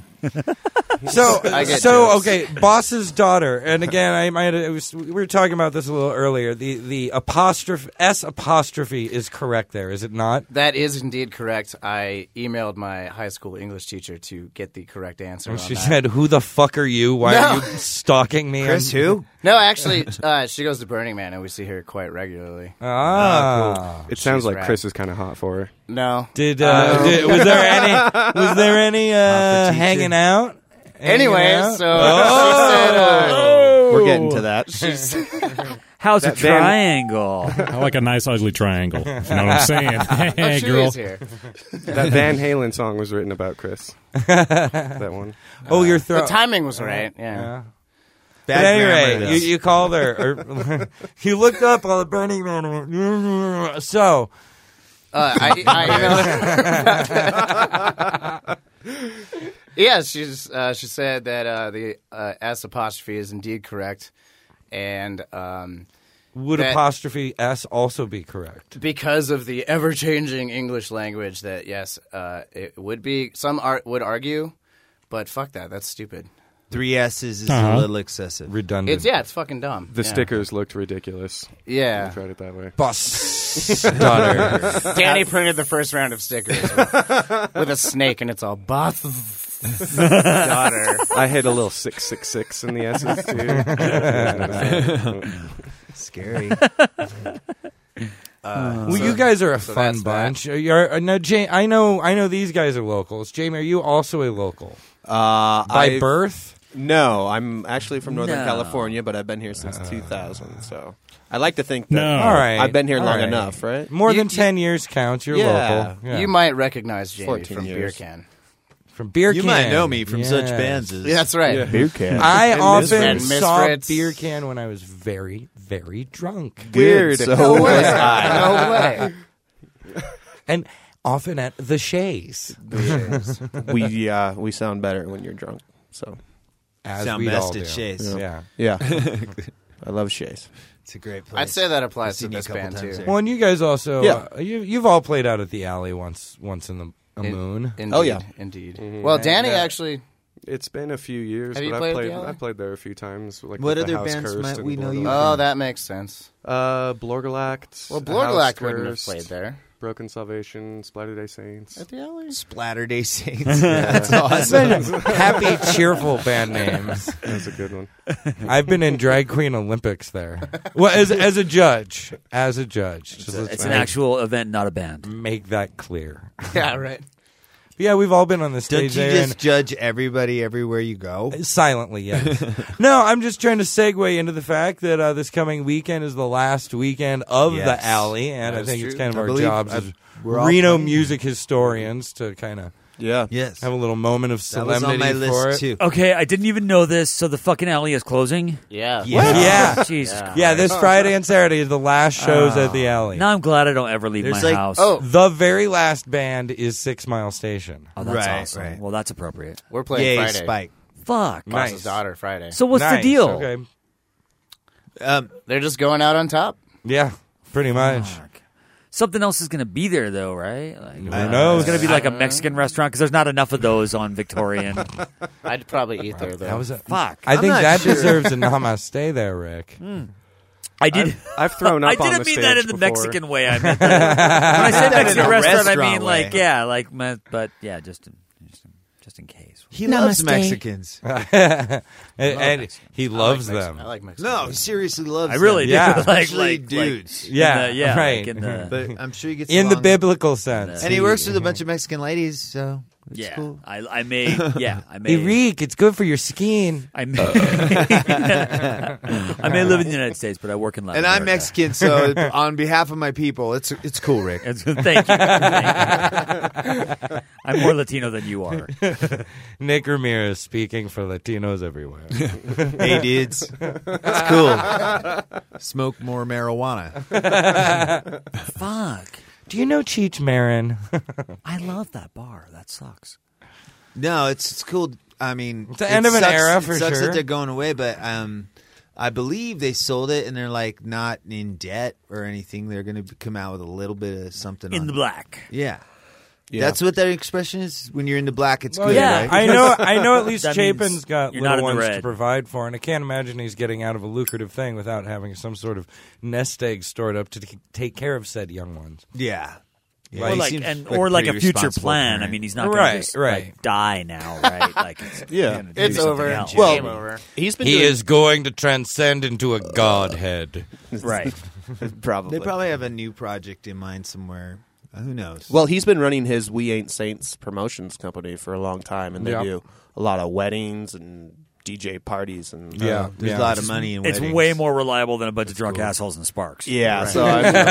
So, I get so jokes. okay, boss's daughter, and again, I might it was, we were talking about this a little earlier. The the apostrophe S apostrophe is correct there, is it not? That is indeed correct. I emailed my high school English teacher to get the correct answer. And on she that. said, "Who the fuck are you? Why No. are you stalking me?" Chris, on- who? No, actually, uh, she goes to Burning Man, and we see her quite regularly. Ah, It sounds She's like rad. Chris is kind of hot for her. No. Did, uh, did was there any was there any uh, teacher. hanging out? Hanging Anyway, out? so Oh. she said, uh, We're getting to that. she's, How's a That Van- triangle? I like a nice ugly triangle. If you know what I'm saying? oh, Hey, she girl. is here. That Van Halen song was written about Chris. That one. Oh, you're The throwing. timing was right. Yeah. Yeah. Bad But anyway, grammar, you, though. you called her. Or, you looked up on the Burning Man. So, Uh, I, I emailed. yeah, she's uh, she said that uh, the uh, S apostrophe is indeed correct, and um, would that- apostrophe S also be correct? because of the ever-changing English language, that yes, uh, it would be. Some ar- would argue, but fuck that. That's stupid. Three S's is Uh-huh. a little excessive. Redundant. It's yeah, it's fucking dumb. The yeah. stickers looked ridiculous. Yeah. I tried it that way. Boss daughter. Danny printed the first round of stickers with, with a snake, and it's all boss daughter. I hit a little six six six in the S's too. Scary. Uh, Well, so- you guys are a so fun that's that. bunch. Are you- are- now, Jane, I know, I know these guys are locals. Jamie, are you also a local Uh, by I've- birth? No, I'm actually from Northern No. California, but I've been here since two thousand. So I like to think that No. All right, I've been here all long right. enough, right? More You- than you- ten years counts. You're Yeah. local. Yeah. You might recognize Jamie fourteen from Beer years. Can. from beer. You can. might know me from such Yes. bands as Yeah, that's right. Beer can. I And often Misfits. saw Misfits. beer can when I was very, very drunk. Weird. So No way. was I. No way. And often at the Shays. we uh, we sound better when you're drunk. So As Sound we'd best all at do. Shays. Yeah. yeah, I love Shays. It's a great place. I'd say that applies I've to seen you a this couple band times too. there. Well, and you guys also, Yeah. uh, you, you've all played out at the alley once once in the a In- moon. Indeed, Oh, yeah. indeed. Mhm. Well, Danny And, uh, actually. It's been a few years, Have you but played I've at played. the alley? I've played there a few times. Like What with the other House bands Cursed might and we know you Blorgelact. Oh, that makes sense. Uh, Blorgelact. Well, House Blorgelact wouldn't have Cursed, played there. Broken Salvation, Splatter Day Saints. At the alley? Splatter Day Saints. That's awesome. Happy, cheerful band names. That's a good one. I've been in Drag Queen Olympics there. Well, as as a judge, as a judge, Just let's It's an make- actual event, not a band. Make that clear. Yeah, right. Yeah, we've all been on the Don't stage you there. just judge everybody everywhere you go? and silently, yes. No, I'm just trying to segue into the fact that uh, this coming weekend is the last weekend of Yes. the alley, and That I is think it's true. kind of I our believe jobs I've- as we're all Reno playing. music historians to kind of Yeah. Yes. have a little moment of That was solemnity on my for list, it. too. Okay, I didn't even know this, so the fucking alley is closing? Yeah. Yeah. Yeah. Jesus Yeah. Yeah, this Friday and Saturday is the last shows at the alley. Now I'm glad I don't ever leave There's my like- house. Oh, The very last band is Six Mile Station. Oh, that's Right, awesome. right. Well, that's appropriate. we're playing Yay, Friday. Spike. Fuck. Nice. Boss's daughter Friday. So what's Nice, the deal? Okay. Um, They're just going out on top. Yeah, pretty much. Fuck. Something else is going to be there, though, right? Like, Who knows? It's going to be like a Mexican restaurant because there's not enough of those on Victorian. I'd probably eat there though. That was a, Fuck. I I'm think not that sure. deserves a namaste there, Rick. I did. I've, I've thrown up I on didn't the mean that stage in the before. Mexican way. I meant that. When I say that in Mexican a restaurant, I restaurant mean way. like yeah, like my, but yeah, just in, just in, just in case. He loves Namaste. Mexicans. and and he loves I like them. Mexican- I like Mexican. No, food. he seriously loves I really them. do. Yeah. like, Especially like dudes. Like, Yeah, in the, yeah, right. Like in the, But I'm sure he gets In the along- biblical sense. And he works with a bunch of Mexican ladies, so it's yeah, cool. I, I may, yeah, I may. Rick, it's good for your skin. I may, I may live in the United States, but I work in Latin And I'm America. Mexican, so on behalf of my people, it's it's cool, Rick. It's- Thank you. Thank you. I'm more Latino than you are. Nick Ramirez speaking for Latinos everywhere. Hey, dudes. That's cool. Smoke more marijuana. Fuck. Do you know Cheech Marin? I love that bar. That sucks. No, it's it's cool. I mean, It's the it end of an sucks- era it for sucks sure. that they're going away, but um, I believe they sold it and they're like not in debt or anything. They're going to come out with a little bit of something In on the black. Yeah. Yeah. That's what that expression is. When you're in the black, it's Well, good, yeah. right? I know. I know. At least That means Chapin's got you're little not in the ones to red. provide for, and I can't imagine he's getting out of a lucrative thing without having some sort of nest egg stored up to t- take care of said young ones. Yeah. Yeah, Or he like, seems and, like or like a pretty future responsible plan. I parent. mean, he's not going Right, to just right. like, die now, right? Like, it's, Yeah. gonna do It's something over. else. Well, Game over. He's been He doing, is going to transcend into a godhead. right. probably. They probably have a new project in mind somewhere. Uh, who knows? Well, he's been running his We Ain't Saints promotions company for a long time, and they Yeah. do a lot of weddings and D J parties and Yeah. there's yeah. a lot of money in It's weddings. way more reliable than a bunch of drunk assholes and Sparks. yeah. So I'm, So- so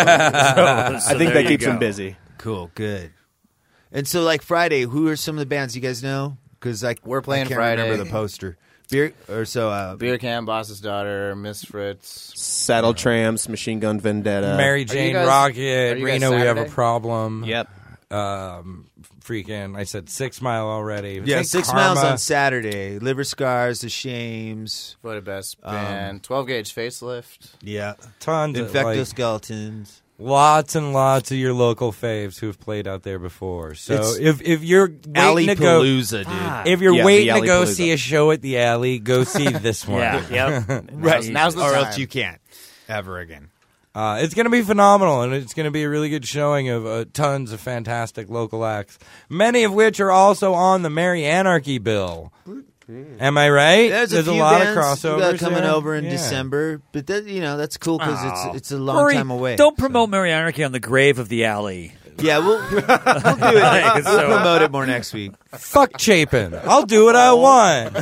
I think there that you keeps go. him busy. Cool, good. And so, like Friday, who are some of the bands you guys know? Because like We're playing I can't Friday. remember the poster. Beer or so. Uh, Beer Can, Boss's Daughter, Miss Fritz. Saddle Tramps, Machine Gun Vendetta. Mary Jane guys- are Rocket, you guys Reno, we have a Saturday? problem. Yep. Um, freaking, I said Six Mile already. yeah, Think Six Karma. Miles on Saturday. Liver Scars, The Shames. What a best Um, band. twelve gauge Facelift. Yeah, Tons of Infecto like, Skeletons. lots and lots of your local faves who've played out there before. So It's if if you're waiting Alley to go, Palooza, dude. if you're Yeah, the waiting to Alley go Palooza. see a show at the Alley, go see this one. Yeah. Yep. Right, Now's, now's the or time. else you can't ever again. Uh, it's going to be phenomenal, and it's going to be a really good showing of uh, tons of fantastic local acts, many of which are also on the Merry Anarchy bill. Am I right? There's, a, few lot bands of crossovers coming there. over in Yeah. December, but that, you know that's cool because Oh. it's it's a long Hurry, time away. Don't promote Mary Anarchy on the grave of the alley. Yeah, we'll we'll do it. Like, We'll so- promote it more next week. Fuck Chapin. I'll do what I want.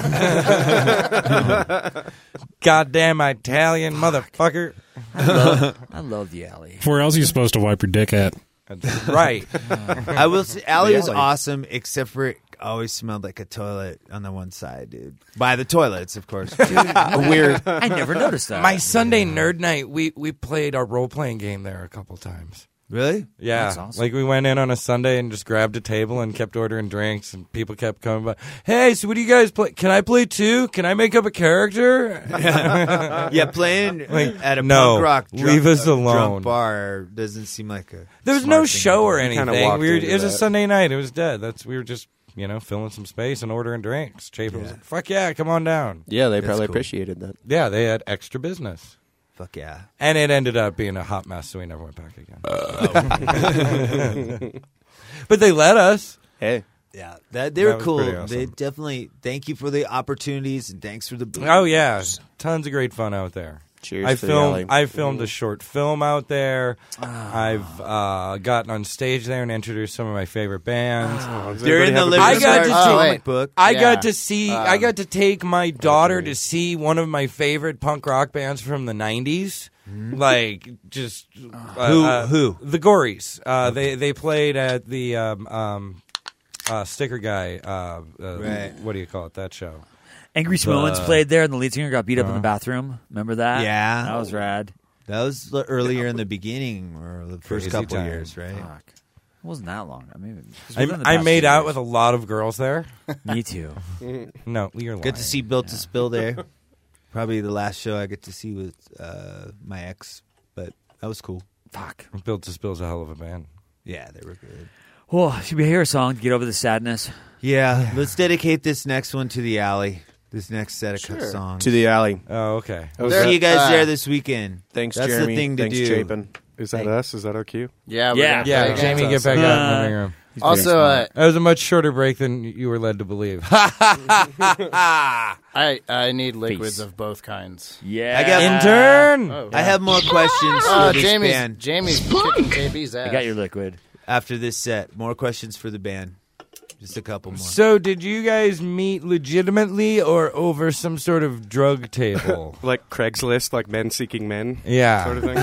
Goddamn Italian motherfucker. I love, I love the alley. Where else are you supposed to wipe your dick at? That's right. I will say, Alley was Alley. awesome, except for it always smelled like a toilet on the one side, dude. By the toilets, of course. Weird. I never noticed that. My Sunday nerd night, we, we played our role playing game there a couple times. Really? Yeah, That's awesome. like we went in on a Sunday and just grabbed a table and kept ordering drinks, and people kept coming by. Hey, so what do you guys play? Can I play too? Can I make up a character? Yeah, playing Like, at a no, punk rock drunk, leave us uh, alone. drunk bar doesn't seem like a. There was smart no thing show to or do. anything. kinda walked We were, into it was a that. Sunday night. It was dead. That's we were just you know filling some space and ordering drinks. Chapin was Yeah. like, "Fuck yeah, come on down." Yeah, they That's probably cool. appreciated that. Yeah, they had extra business, Fuck yeah. and it ended up being a hot mess, so we never went back again. But they let us. Hey. Yeah, that they were That was cool. pretty awesome. They definitely thank you for the opportunities and thanks for the. booze. Oh yeah, tons of great fun out there. Cheers I to the alley. filmed. I filmed a short film out there. I've uh, gotten on stage there and introduced some of my favorite bands. They're in the have a Liver I got Scars to comic see- book. I Yeah. got to see. I Um, got to take my daughter to see one of my favorite punk rock bands from the nineties. Like just uh, Who- uh, who? the Gories. Uh, They they played at the um, um, uh, Sticker Guy. Uh, uh, Right. What do you call it? That show. Angry Samoans Uh, played there, and the lead singer got beat up in uh, the bathroom. Remember that? Yeah. that was rad. That was the- earlier in the beginning or the first Crazy couple time. years, right? Fuck, it wasn't that long. I mean, it was I, within the I past made two out years. with a lot of girls there. Me too. No, you're lying. Good to see Built to Spill there. Probably the last show I get to see with uh, my ex, but that was cool. Fuck. Built to Spill's a hell of a band. Yeah, they were good. Well, should we hear a song to get over the sadness? Yeah, let's dedicate this next one to the alley. This next set of Sure. songs. To the alley. Oh, okay. We'll There- see you guys uh, there this weekend. Thanks, That's Jeremy. the thing to Thanks, do. Chapin. Is that us? Is that our cue? Yeah, we're Yeah. gonna Yeah, play again. Jamie, get back Uh, out in the living room. Also, uh, That was a much shorter break than you were led to believe. I I need liquids Peace. of both kinds. Yeah. I got Intern! Oh, I have more questions for Uh, this Jamie's band Jamie's kicking J B's ass. I got your liquid. after this set. More questions for the band. Just a couple more. So, did you guys meet legitimately or over some sort of drug table? Like Craigslist, like men seeking men? Yeah. Sort of thing?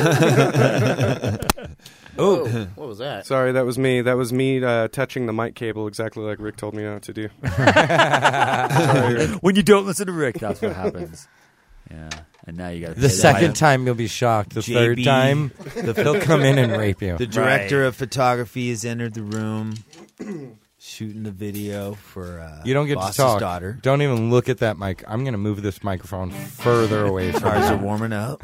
Oh, what was that? Sorry, that was me. That was me uh, touching the mic cable exactly like Rick told me not to do. When you don't listen to Rick, that's what happens. Yeah. And now you got The second time you'll be shocked. The J third B, time, they'll come in and rape you. The director of photography has entered the room, shooting the video for uh, You don't get Boss's to talk. daughter. Don't even look at that mic. I'm going to move this microphone further away from Cars you. are warming up.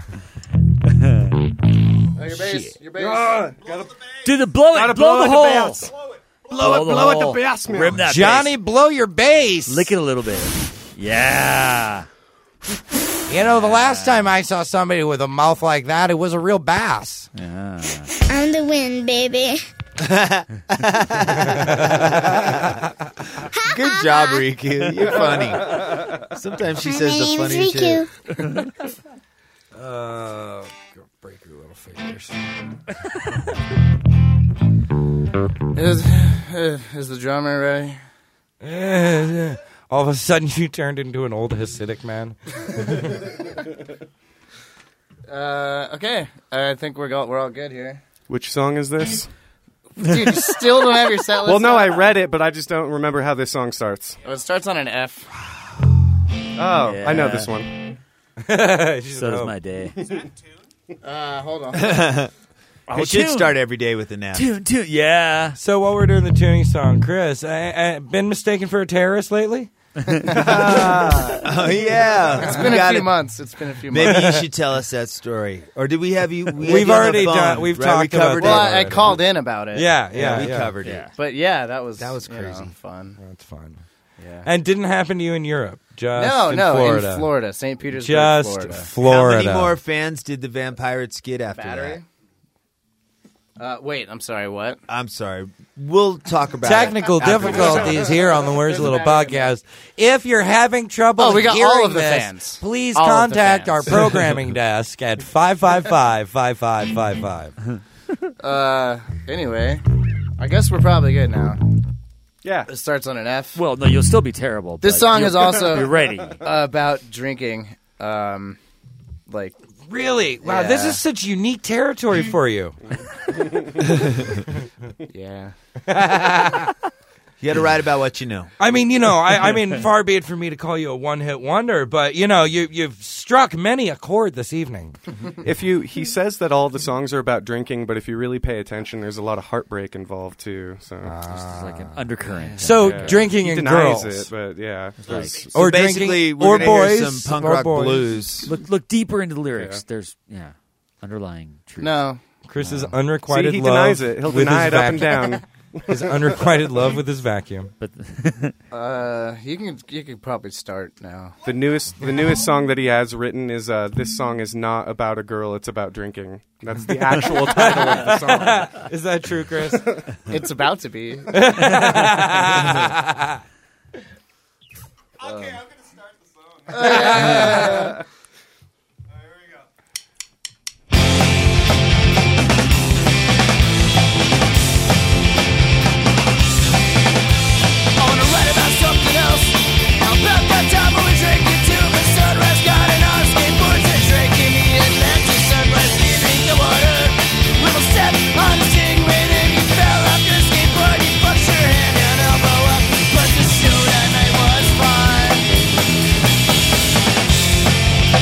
Oh, your bass. Your bass. Do the blow it. Gotta Blow, blow the it, hole. the bass. Blow it, the blow it, hole. the bass, man. Rim that Johnny, bass. blow your bass. Lick it a little bit. Yeah. You know, the last time I saw somebody with a mouth like that, it was a real bass. Yeah. On the wind, baby. Good job, Riku. You're funny. Sometimes she My says the name's funniest shit. Riku. Uh, go break your little fingers. Is, uh, is the drummer ready? All of a sudden, you turned into an old Hasidic man. Uh, okay. I think we're go- we're all good here. Which song is this? Dude, you still don't have your set list. Well, no, up? I read it, but I just don't remember how this song starts. Oh, it starts on an F. Oh, I know Yeah. this one. So does my day. Uh, hold on. It should start every day with an F. Tune, tune. Yeah. So while we're doing the tuning song, Chris, I, I been mistaken for a terrorist lately? Oh, yeah. It's been a Got few it. months. It's been a few Maybe months. you should tell us that story. Or did we have you? We had We've you on the already phone, done- we've right? We talked about covered that. Well, it. I, I already. called in about it. Yeah, Yeah, yeah, we yeah. covered Yeah. it. But yeah, that was That was you know, crazy. fun. That's fun. Yeah. And didn't happen to you in Europe? Just no, in no, Florida. in Florida, Saint Petersburg, Just Florida. Florida. How many more fans did the Vampire skid after Battery. Uh, wait, I'm sorry. What? that? I'm sorry. We'll talk about Technical it after this. difficulties here on the Where's the Little Podcast. If you're having trouble Oh, we got hearing all of the this, fans. please All of the contact our fans. programming desk at five five five, five five five five. Uh, anyway, I guess we're probably good now. Yeah. It starts on an F. Well, no, you'll still be terrible. This but song you're- is also You're ready. about drinking. Um, like Really? Wow, this Yeah. is such unique territory for you. yeah. You got to write about what you know. I mean, you know, I, I mean, far be it for me to call you a one-hit wonder, but, you know, you, you've struck many a chord this evening. If you, he says that all the songs are about drinking, but if you really pay attention, there's a lot of heartbreak involved too. So, It's like an undercurrent. So, Yeah. drinking he and denies girls. it, but yeah, there's- So Or basically, drinking, we're or gonna hear boys, some punk or rock boys. blues. Look, look deeper into the lyrics. Yeah. There's, yeah, underlying truth. No. Chris's See, unrequited he love. denies it. He'll with deny his it up and vacuum. down. His unrequited love with his vacuum. But Uh, you can you could probably start now. The newest, the newest song that he has written is uh, "This song is not about a girl; it's about drinking." That's the actual title of the song. Is that true, Chris? It's about to be. Okay, I'm gonna start the song. I wanna write about something else. About that time when we drank it till the sunrise. Got in our skateboards and drank in the Atlantic sunrise. Leaving the water. Little step on the stingray, then you fell off your skateboard. You fucked your hand and elbow up, but the show that night was fine.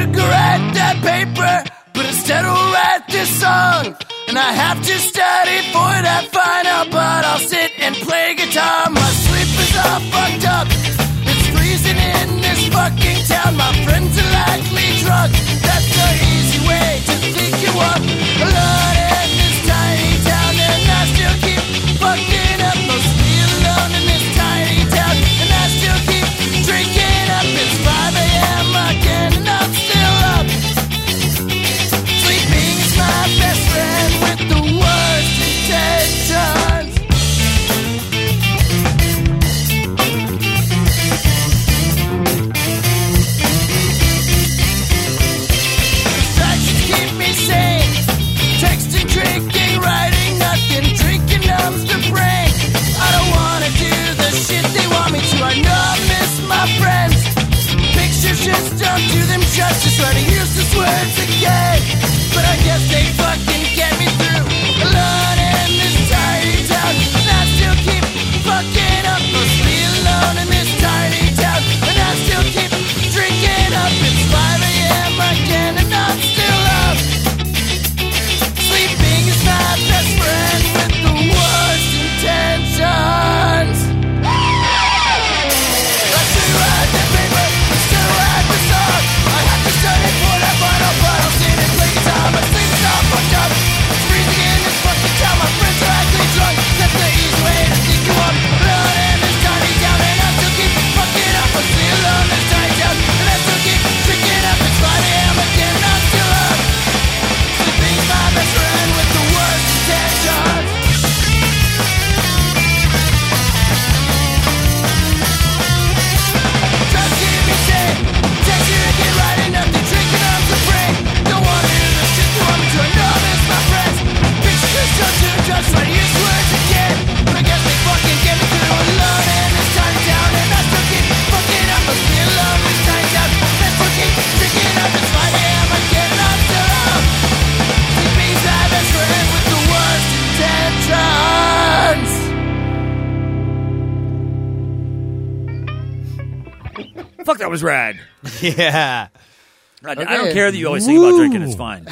cigarette, that paper, but instead I'll write this song. And I have to study for that final, but I'll sit and play guitar. My sleep is all fucked up. It's freezing in this fucking town. My friends are likely drunk. That's the easy way to think you up. Alone in this tiny town, and I still keep fucking up. Mostly alone in this tiny town, and I still keep drinking up. It's five a.m. again, and I'm still up. Sleeping is my best friend with the worst intentions. Distractions keep me sane. Texting, drinking, writing, nothing. Drinking numbs the brain. I don't wanna do the shit they want me to. I know I miss my friends. Pictures just don't do them justice. Writing useless words again, but I guess they fucking get me through. Alone in this tiny town, and I still keep fucking up. Mostly alone in this tiny town, and I still keep drinking up. It's five a.m. again, and I'm still up. Sleeping is my best friend with the worst intentions. Let's rewrite the paper, still write the song. I have to study for that final, but I'll sit and play guitar. My sleep is all fucked up. It's freezing in this fucking town. My friends are actually drunk. That's the easy way to think you up. Alone in this tiny town, and I still keep fucking up. I'm still alone in this tiny town, and I still keep drinking up. It's five a.m. again, and I'm still up. Sleeping's my best friend with the worst intentions. Try to keep me sane. Text you again, writing nothing, drinking up the brain. Don't wanna hear the shit you want me to. I know I miss my friends. Pictures just don't do just try to use words again, but I guess they fucking get me through. Alone in this tiny town, and I still keep fucking up. I'm still alone in this tiny town, and I still keep drinking up. It's five a.m. again, and I'm still up. Sleeping's my best friend with the worst intentions. Fuck, that was rad. Yeah. I, I don't care that you always think about drinking. It's fine.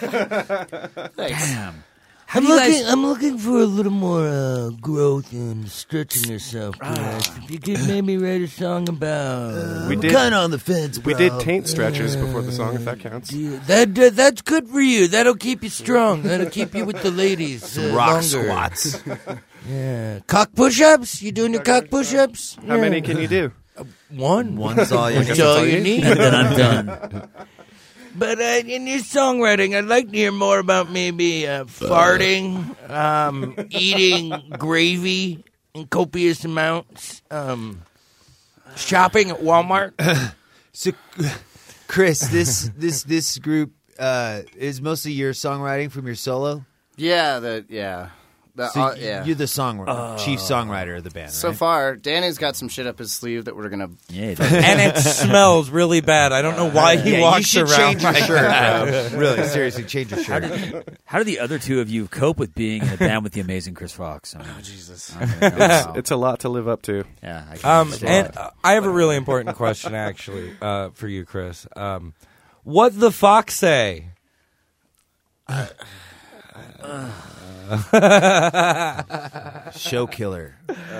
Damn. How I'm do you looking. guys- I'm looking for a little more uh, growth and stretching yourself, Chris. If you could maybe write a song about. We I'm did- kind of on the fence. We did about, taint stretches uh, before the song, if that counts. That uh, that's good for you. That'll keep you strong. That'll keep you with the ladies. Some uh, rock longer. squats. Yeah, cock push-ups. You doing your cock push-ups? How Yeah. many can you do? One. One's all you That's need. all you need. And then I'm done. But uh, in your songwriting, I'd like to hear more about maybe uh, farting, um, eating gravy in copious amounts, um, shopping at Walmart. So, Chris, this this this group uh, is mostly your songwriting from your solo. Yeah, the yeah, the, So uh, y- yeah. you're the song chief songwriter of the band. So right? far, Danny's got some shit up his sleeve that we're gonna. Yeah, And it smells really bad. I don't know why he yeah, you walks should around change your like shirt, that. bro. Really, seriously, change your How shirt. did, how do the other two of you cope with being in a band with the amazing Chris Fox? I mean, Oh Jesus! It's, it's a lot to live up to. Yeah, I can Um, understand. and uh, I have a really important question, actually, uh, for you, Chris. Um, what the fox say? Show killer.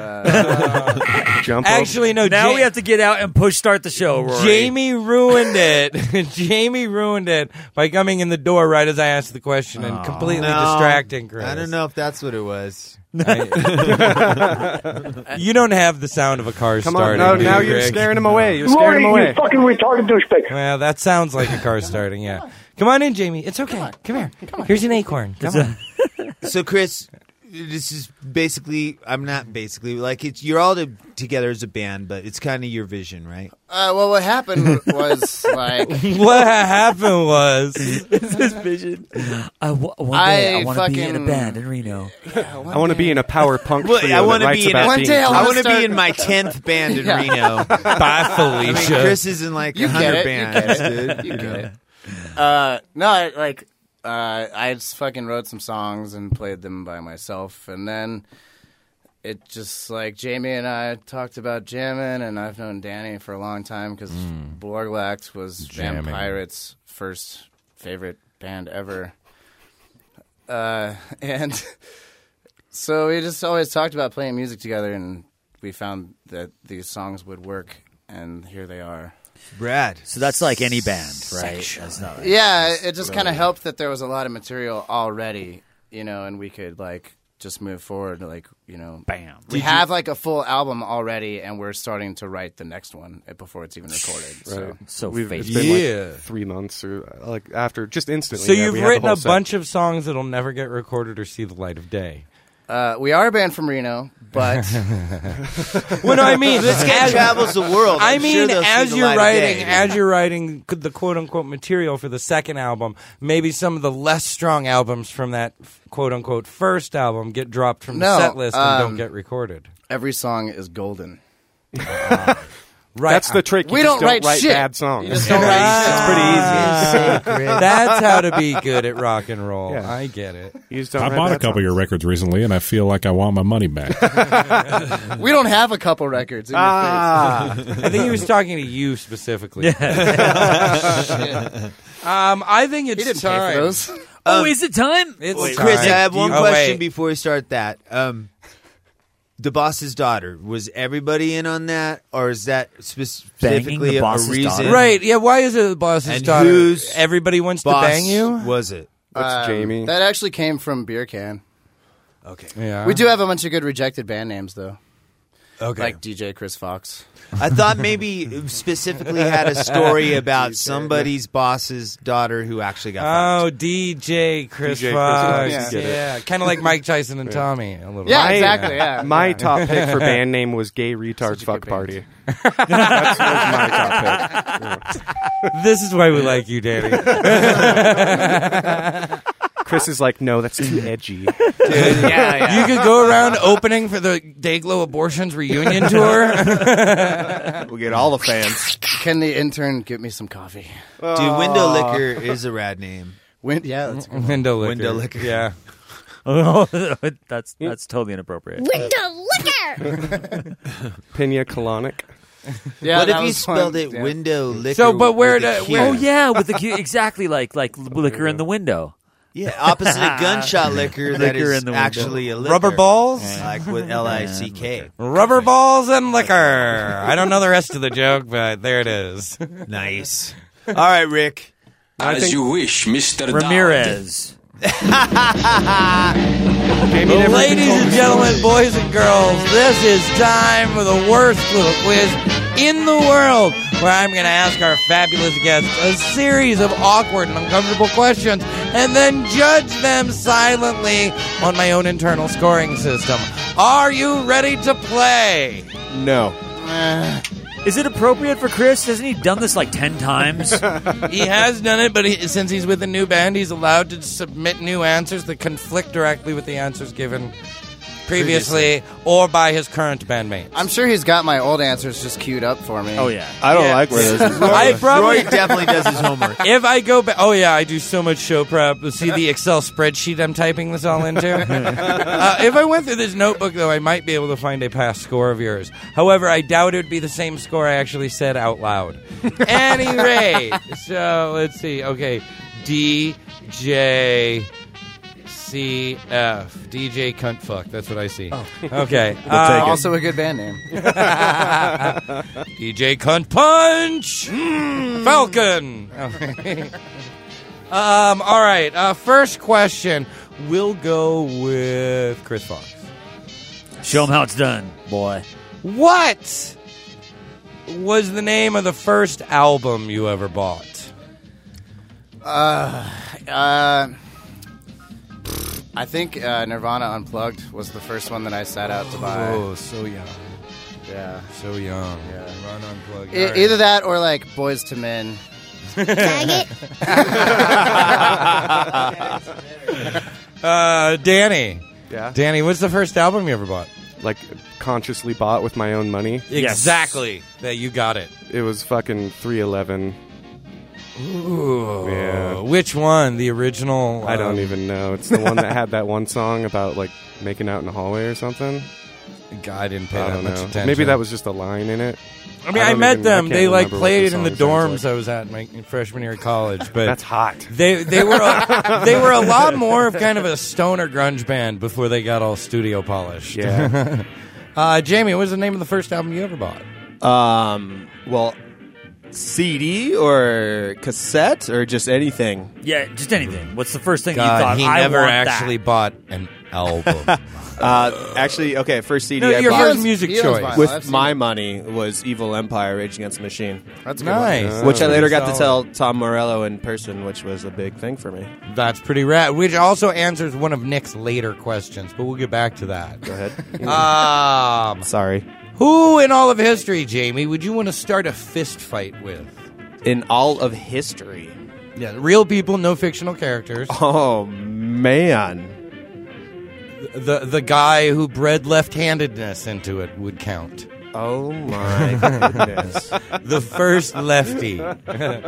Jump Actually, no. now Ja- we have to get out and push start the show. Rory. Jamie ruined it. Jamie ruined it by coming in the door right as I asked the question and completely No, distracting Chris. I don't know if that's what it was. You don't have the sound of a car Come on, starting. no, do now you, you're Greg? scaring him away. You're You scaring him already, away. you fucking retarded douchebag. Well, that sounds like a car starting, yeah. Come on in, Jamie. It's okay. Come here. Here's an acorn. Come on. So, Chris, this is basically, I'm not basically, like, it's you're all to, together as a band, but it's kind of your vision, right? Uh, well, what happened was like What happened was It's his vision. I w- one day I, I want to be in a fucking- band in Reno. I want to be in a power punk Well, trio I want that to writes be in. about One being day I drunk. I wanna want to start- be in my tenth band in Yeah. Reno. Bye, I mean, Felicia. Chris is in like You a get hundred it, you bands, get it. dude. You get it. Uh, no, I, like uh, I just fucking wrote some songs and played them by myself, and then it just like Jamie and I talked about jamming, and I've known Danny for a long time because Mm. Blorglact was Jamming. Vampirate's first favorite band ever. Uh, and so we just always talked about playing music together, and we found that these songs would work, and here they are. Brad. So that's like any band, right? That's not like- Yeah, it just kind of helped that there was a lot of material already, you know, and we could like just move forward, like, you know, bam. We Did have you- like a full album already, and we're starting to write the next one before it's even recorded. So, Right. So We've, it's faithful. been Yeah. like three months or uh, like after just instantly. So yeah, you've we had the written whole a set. bunch of songs that'll never get recorded or see the light of day. uh, we are a band from Reno, but Well, no, I mean, This guy as- travels the world. I I'm mean, sure they'll see as the you're light of writing, day. as you're writing the quote unquote material for the second album, maybe some of the less strong albums from that quote unquote first album get dropped from the No, set list and um, don't get recorded. every song is golden. Right. That's the trick. You We just don't write shit. bad songs. You just don't write shit. It's pretty easy. Ah, That's how to be good at rock and roll. Yeah. I get it. You just don't I write bought a bad couple of your songs. records recently, and I feel like I want my money back. We don't have a couple records. In your Ah. face. I think he was talking to you specifically. um, I think it's He didn't time. pay for those. Oh, is it time? It's Wait, time. Chris, I have one Oh, question wait. before we start that. Um, the boss's daughter, was everybody in on that, or is that specifically the a boss's reason? daughter? Right, yeah, why is it the boss's And daughter? whose Everybody wants to Boss bang you? was it? That's Um, Jamie. That actually came from Beer Can. Okay. Yeah. We do have a bunch of good rejected band names, though. Okay. Like D J Chris Fox. I thought maybe it specifically had a story about somebody's boss's daughter who actually got fucked. Oh, D J Chris D J Chris Fox. Fox, Yeah, get it. kind of like Mike Tyson and Tommy. A little Yeah, bit. exactly. Yeah. My yeah. top pick for band name was Gay Retard Such a Fuck good Party. That was my top pick. This is why we like you, Danny. Chris is like, no, that's too edgy. yeah, yeah. You could go around opening for the Dayglow Abortions reunion tour. We'll get all the fans. Can the intern get me some coffee? Dude, Window Liquor is a rad name. Win- yeah, that's a good one. Window liquor. Window liquor. Yeah. Oh, that's that's totally inappropriate. Window liquor. Pina Colonic. Yeah, what that if you was spelled fun. it Yeah. window liquor? So, but where with a do- Q? where- Oh yeah, with the Q, exactly like like liquor in the window. Yeah, opposite of gunshot liquor, that Liquor is in the window. actually a liquor. Rubber balls? Like with L I C K. Rubber balls and liquor. I don't know the rest of the joke, but there it is. Nice. All right, Rick. I think wish, Mister Ramirez. Jamie Well, never ladies told and me gentlemen, stories. boys and girls, this is time for the worst little quiz in the world, where I'm going to ask our fabulous guests a series of awkward and uncomfortable questions and then judge them silently on my own internal scoring system. Are you ready to play? No. Is it appropriate for Chris? Hasn't he done this like ten times? He has done it, but he, since he's with a new band, he's allowed to submit new answers that conflict directly with the answers given previously, or by his current bandmates. I'm sure he's got my old answers just queued up for me. Oh yeah. I don't Yeah. like where this is going. I probably Roy definitely does his homework. If I go back, oh yeah, I do so much show prep. See the Excel spreadsheet I'm typing this all into. uh, if I went through this notebook, though, I might be able to find a past score of yours. However, I doubt it would be the same score I actually said out loud. Any rate, so let's see. Okay, D J C F D J cunt fuck. That's what I see. Okay, We'll uh, take it. Also a good band name. D J Cunt Punch mm, Falcon. um. All right. Uh, first question. We'll go with Chris Fox. Show him how it's done, boy. What was the name of the first album you ever bought? Uh, uh, I think uh, Nirvana Unplugged was the first one that I set out to buy. Oh, so young. Yeah. So young. Yeah. Run Unplugged. E- All right. Either that or like Boys to Men. uh, Danny. Yeah. Danny, what's the first album you ever bought? Like consciously bought with my own money. Exactly. That you got it. It was fucking three eleven. Ooh. Yeah. Which one? The original? I don't um, even know. It's the one that had that one song about like making out in the hallway or something. God, I didn't pay I that don't much know. attention. Maybe that was just a line in it. I mean, I, don't met even- them. I They can't like remember what played the in the song dorms sounds like. I was at my freshman year of college. But That's hot. They they were a, they were a lot more of kind of a stoner grunge band before they got all studio polished. Yeah. uh, Jamie, what was the name of the first album you ever bought? Um, well, C D or cassette or just anything? Yeah, just anything. What's the first thing God, you thought? he I never want actually that. bought an album. Uh, actually, okay, first C D No, I your bought first music he owns choice. vinyl. I've with seen my it. money was Evil Empire, Rage Against the Machine. That's a good Nice. one. Which I later got Solid. to tell Tom Morello in person, which was a big thing for me. That's pretty rad. Which also answers one of Nick's later questions, but we'll get back to that. Go ahead. Um, Sorry. who in all of history, Jamie, would you want to start a fist fight with? In all of history. Yeah, real people, no fictional characters. Oh, man. The the guy who bred left-handedness into it would count. Oh, my goodness. The first lefty. Um,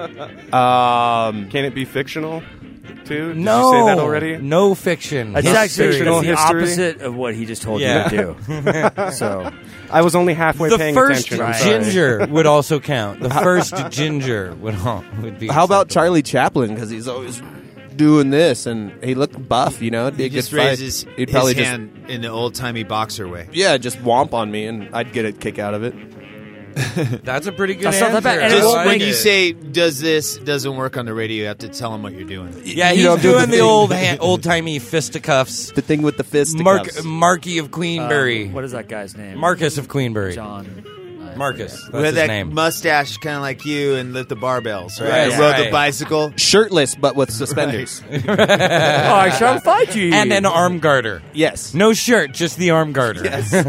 Can it be fictional, too? Did no, you say that already? No fiction. That's History. actually Fictional that's the history? opposite of what he just told Yeah. you to do. So I was only halfway the paying first attention. I'm sorry. ginger would also count. The first ginger would would be. How about acceptable. Charlie Chaplin? Because he's always doing this, and he looked buff, you know? It'd be He a good just fight. raises He'd his probably just, hand in the old-timey boxer way. yeah, just womp on me, and I'd get a kick out of it. That's a pretty good That's not answer. that bad. And I it Just won't like when make you it. say, does this doesn't work on the radio, you have to tell him what you're doing. Yeah, You he's don't do the doing the, thing. old hand, old timey fisticuffs. The thing with the fist. Mark Marky of uh, Queenbury. what is that guy's name? Marcus of Queenbury. John. I Marcus. forget. That's Who had his that name. mustache kind of like you and lift the barbells, right? Right, And rode right. the bicycle. Shirtless, but with suspenders. Oh, I shall fight you. And an arm garter. Yes. No shirt, just the arm garter.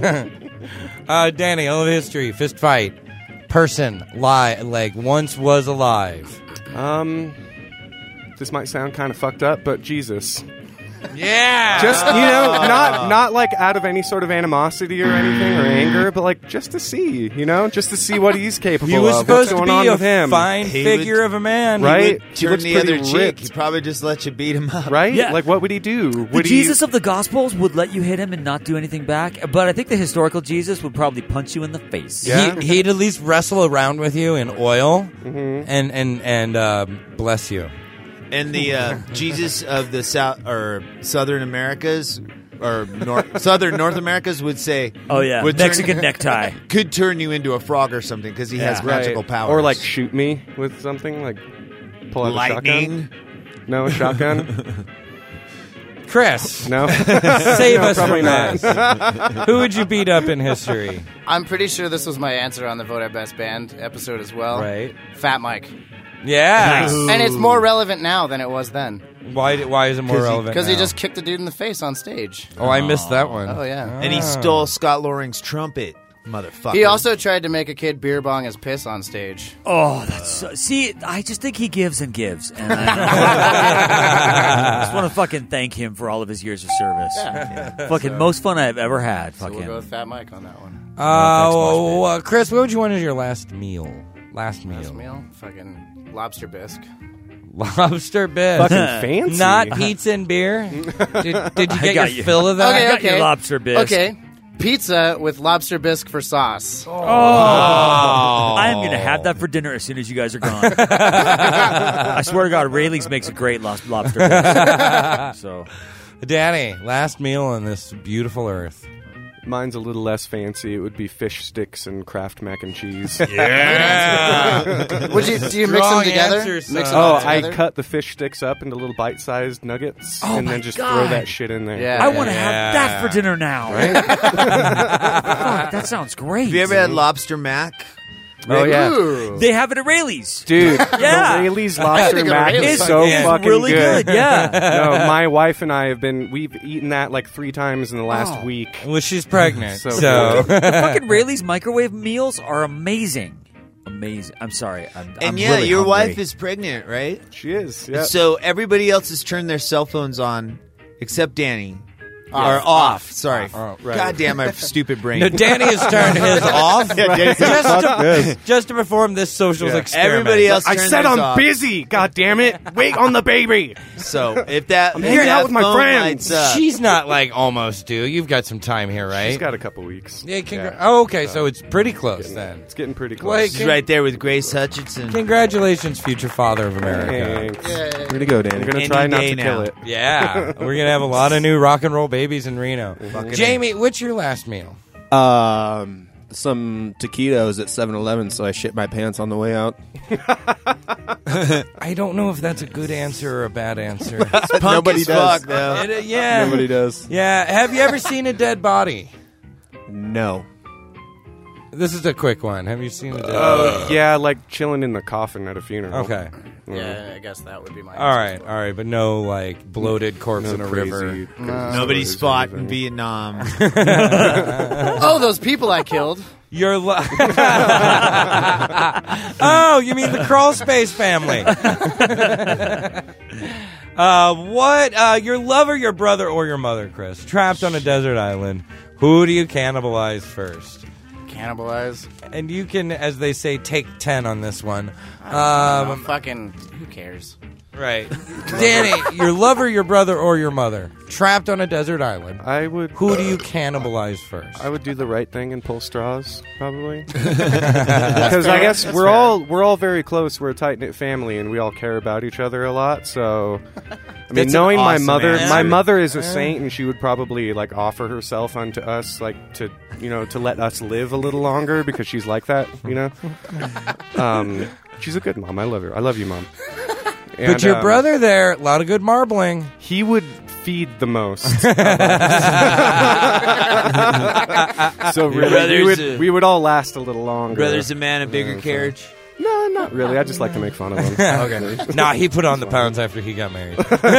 uh, Danny, all of history, fist fight. Person, lie, like once was alive. Um, this might sound kind of fucked up, but Jesus. Yeah. Just, you know, not not like out of any sort of animosity or anything or anger, but like just to see, you know, just to see what he's capable He was of. supposed What's to going be on a with him, fine He figure would- of a man. right? He Turn looks the pretty other cheek. ripped, He probably just let you beat him up. right? Yeah. Like, what would he do? The Would Jesus he? of the Gospels would let you hit him and not do anything back, but I think the historical Jesus would probably punch you in the face. Yeah. He, he'd at least wrestle around with you in oil Mhm. and and and uh, bless you. And the uh, Jesus of the South or Southern Americas or North, Southern North Americas would say, Oh, yeah. would turn- Mexican necktie. could turn you into a frog or something because he has Yeah. magical Right. powers. Or like shoot me with something, like pull out lightning. a shotgun. No, a shotgun. Chris, No, save No, us probably from not. this. Who would you beat up in history? I'm pretty sure this was my answer on the Vote Our Best Band episode as well. Right. Fat Mike. Yeah. And it's more relevant now than it was then. Why? Why is it more relevant? Because he now? just kicked a dude in the face on stage. Oh, I missed that one. Oh, yeah. And he stole Scott Loring's trumpet, motherfucker. He also tried to make a kid beer bong his piss on stage. Oh, that's so, see. I just think he gives and gives, and I, I just want to fucking thank him for all of his years of service. Yeah. Fucking So- most fun I've ever had. So Fucking. we'll go with Fat Mike on that one. Uh, well, uh, Chris, what would you want as your last meal? Last meal. Last meal? Fucking lobster bisque. Lobster bisque. Fucking fancy. Not pizza and beer. Did, did you I get got your you. fill of that? Okay, I got okay. your lobster bisque. Okay. Pizza with lobster bisque for sauce. Oh. I am going to have that for dinner as soon as you guys are gone. I swear to God, Rayleigh's makes a great lo- lobster bisque. So, Danny, last meal on this beautiful earth. Mine's a little less fancy. It would be fish sticks and Kraft mac and cheese. Yeah. Would you do you mix them Strong together? answer, Mix son. them Oh, all I together? cut the fish sticks up into little bite-sized nuggets Oh and my then just God. throw that shit in there. Yeah. I want to Yeah. have that for dinner now. Fuck, that sounds great. Have you ever had lobster mac? Oh yeah, Ooh. They have it at Rayleigh's. dude. Yeah. the Rayleigh's lobster think of mac Rayleigh's. is so It's fucking really good, yeah. No, my wife and I have been we've eaten that like three times in the last Oh. week. Well, she's pregnant, So so. The fucking Rayleigh's microwave meals are amazing. Amazing. I'm sorry. I'm, And I'm yeah, really your hungry. wife is pregnant, right? She is. Yeah. So everybody else has turned their cell phones on except Danny. Or off. Sorry. Oh, right. God damn my stupid brain. No, Danny has turned his off Yeah, Danny's like, just, "Fuck to, this." just to perform this social Yeah. experiment. Everybody else I turns said theirs I'm off. busy. God damn it! Wait on the baby. So if that, I'm if hanging that out with my phone friends. lights up- She's not like almost due. You've got some time here, right? She's got a couple weeks. Yeah, congra- Oh, okay, so it's pretty close then. It's getting pretty Well, close. She's right there with Grace Hutchinson. Congratulations, future father of America. Thanks. Way to go, Danny. I'm gonna Any try not day to now. kill it. Yeah, we're gonna have a lot of new rock and roll babies in Reno. Jamie, what's your last meal? Um, some taquitos at seven eleven, so I shit my pants on the way out. I don't know if that's a good answer or a bad answer. Punk Nobody as does. fuck, though. It, uh, yeah, Nobody does. yeah. Have you ever seen a dead body? No. This is a quick one. Have you seen a dead Oh, body? yeah, like chilling in the coffin at a funeral. Okay. Yeah, I guess that would be my. All right, all right, but no like bloated corpse No in a crazy river. ghost Nobody's stories or fought in anything. Vietnam. Oh, those people I killed. Your li- oh, you mean the crawl space family? uh, what? Uh, your lover, your brother, or your mother, Chris? Trapped on a desert island. Who do you cannibalize first? Cannibalize. And you can, as they say, take ten on this one. Um, Um, fucking. Who cares? right, Danny, your lover, your brother, or your mother? Trapped on a desert island. I would. Who do you cannibalize first? I would do the right thing and pull straws, probably. Because I guess we're all we're all very close. We're a tight knit family, and we all care about each other a lot. So, I mean, That's an knowing my awesome mother, answer. my mother is a saint, and she would probably like offer herself unto us, like to you know to let us live a little longer because she's like that, you know. Um, she's a good mom. I love her. I love you, mom. But And, your um, brother there, a lot of good marbling. he would feed the most. So really, we brother's would, a- we would all last a little longer. Brother's a man of bigger Yeah, so- carriage. No, not really. I just like to make fun of him. Okay. Nah, he put on the pounds after he got married.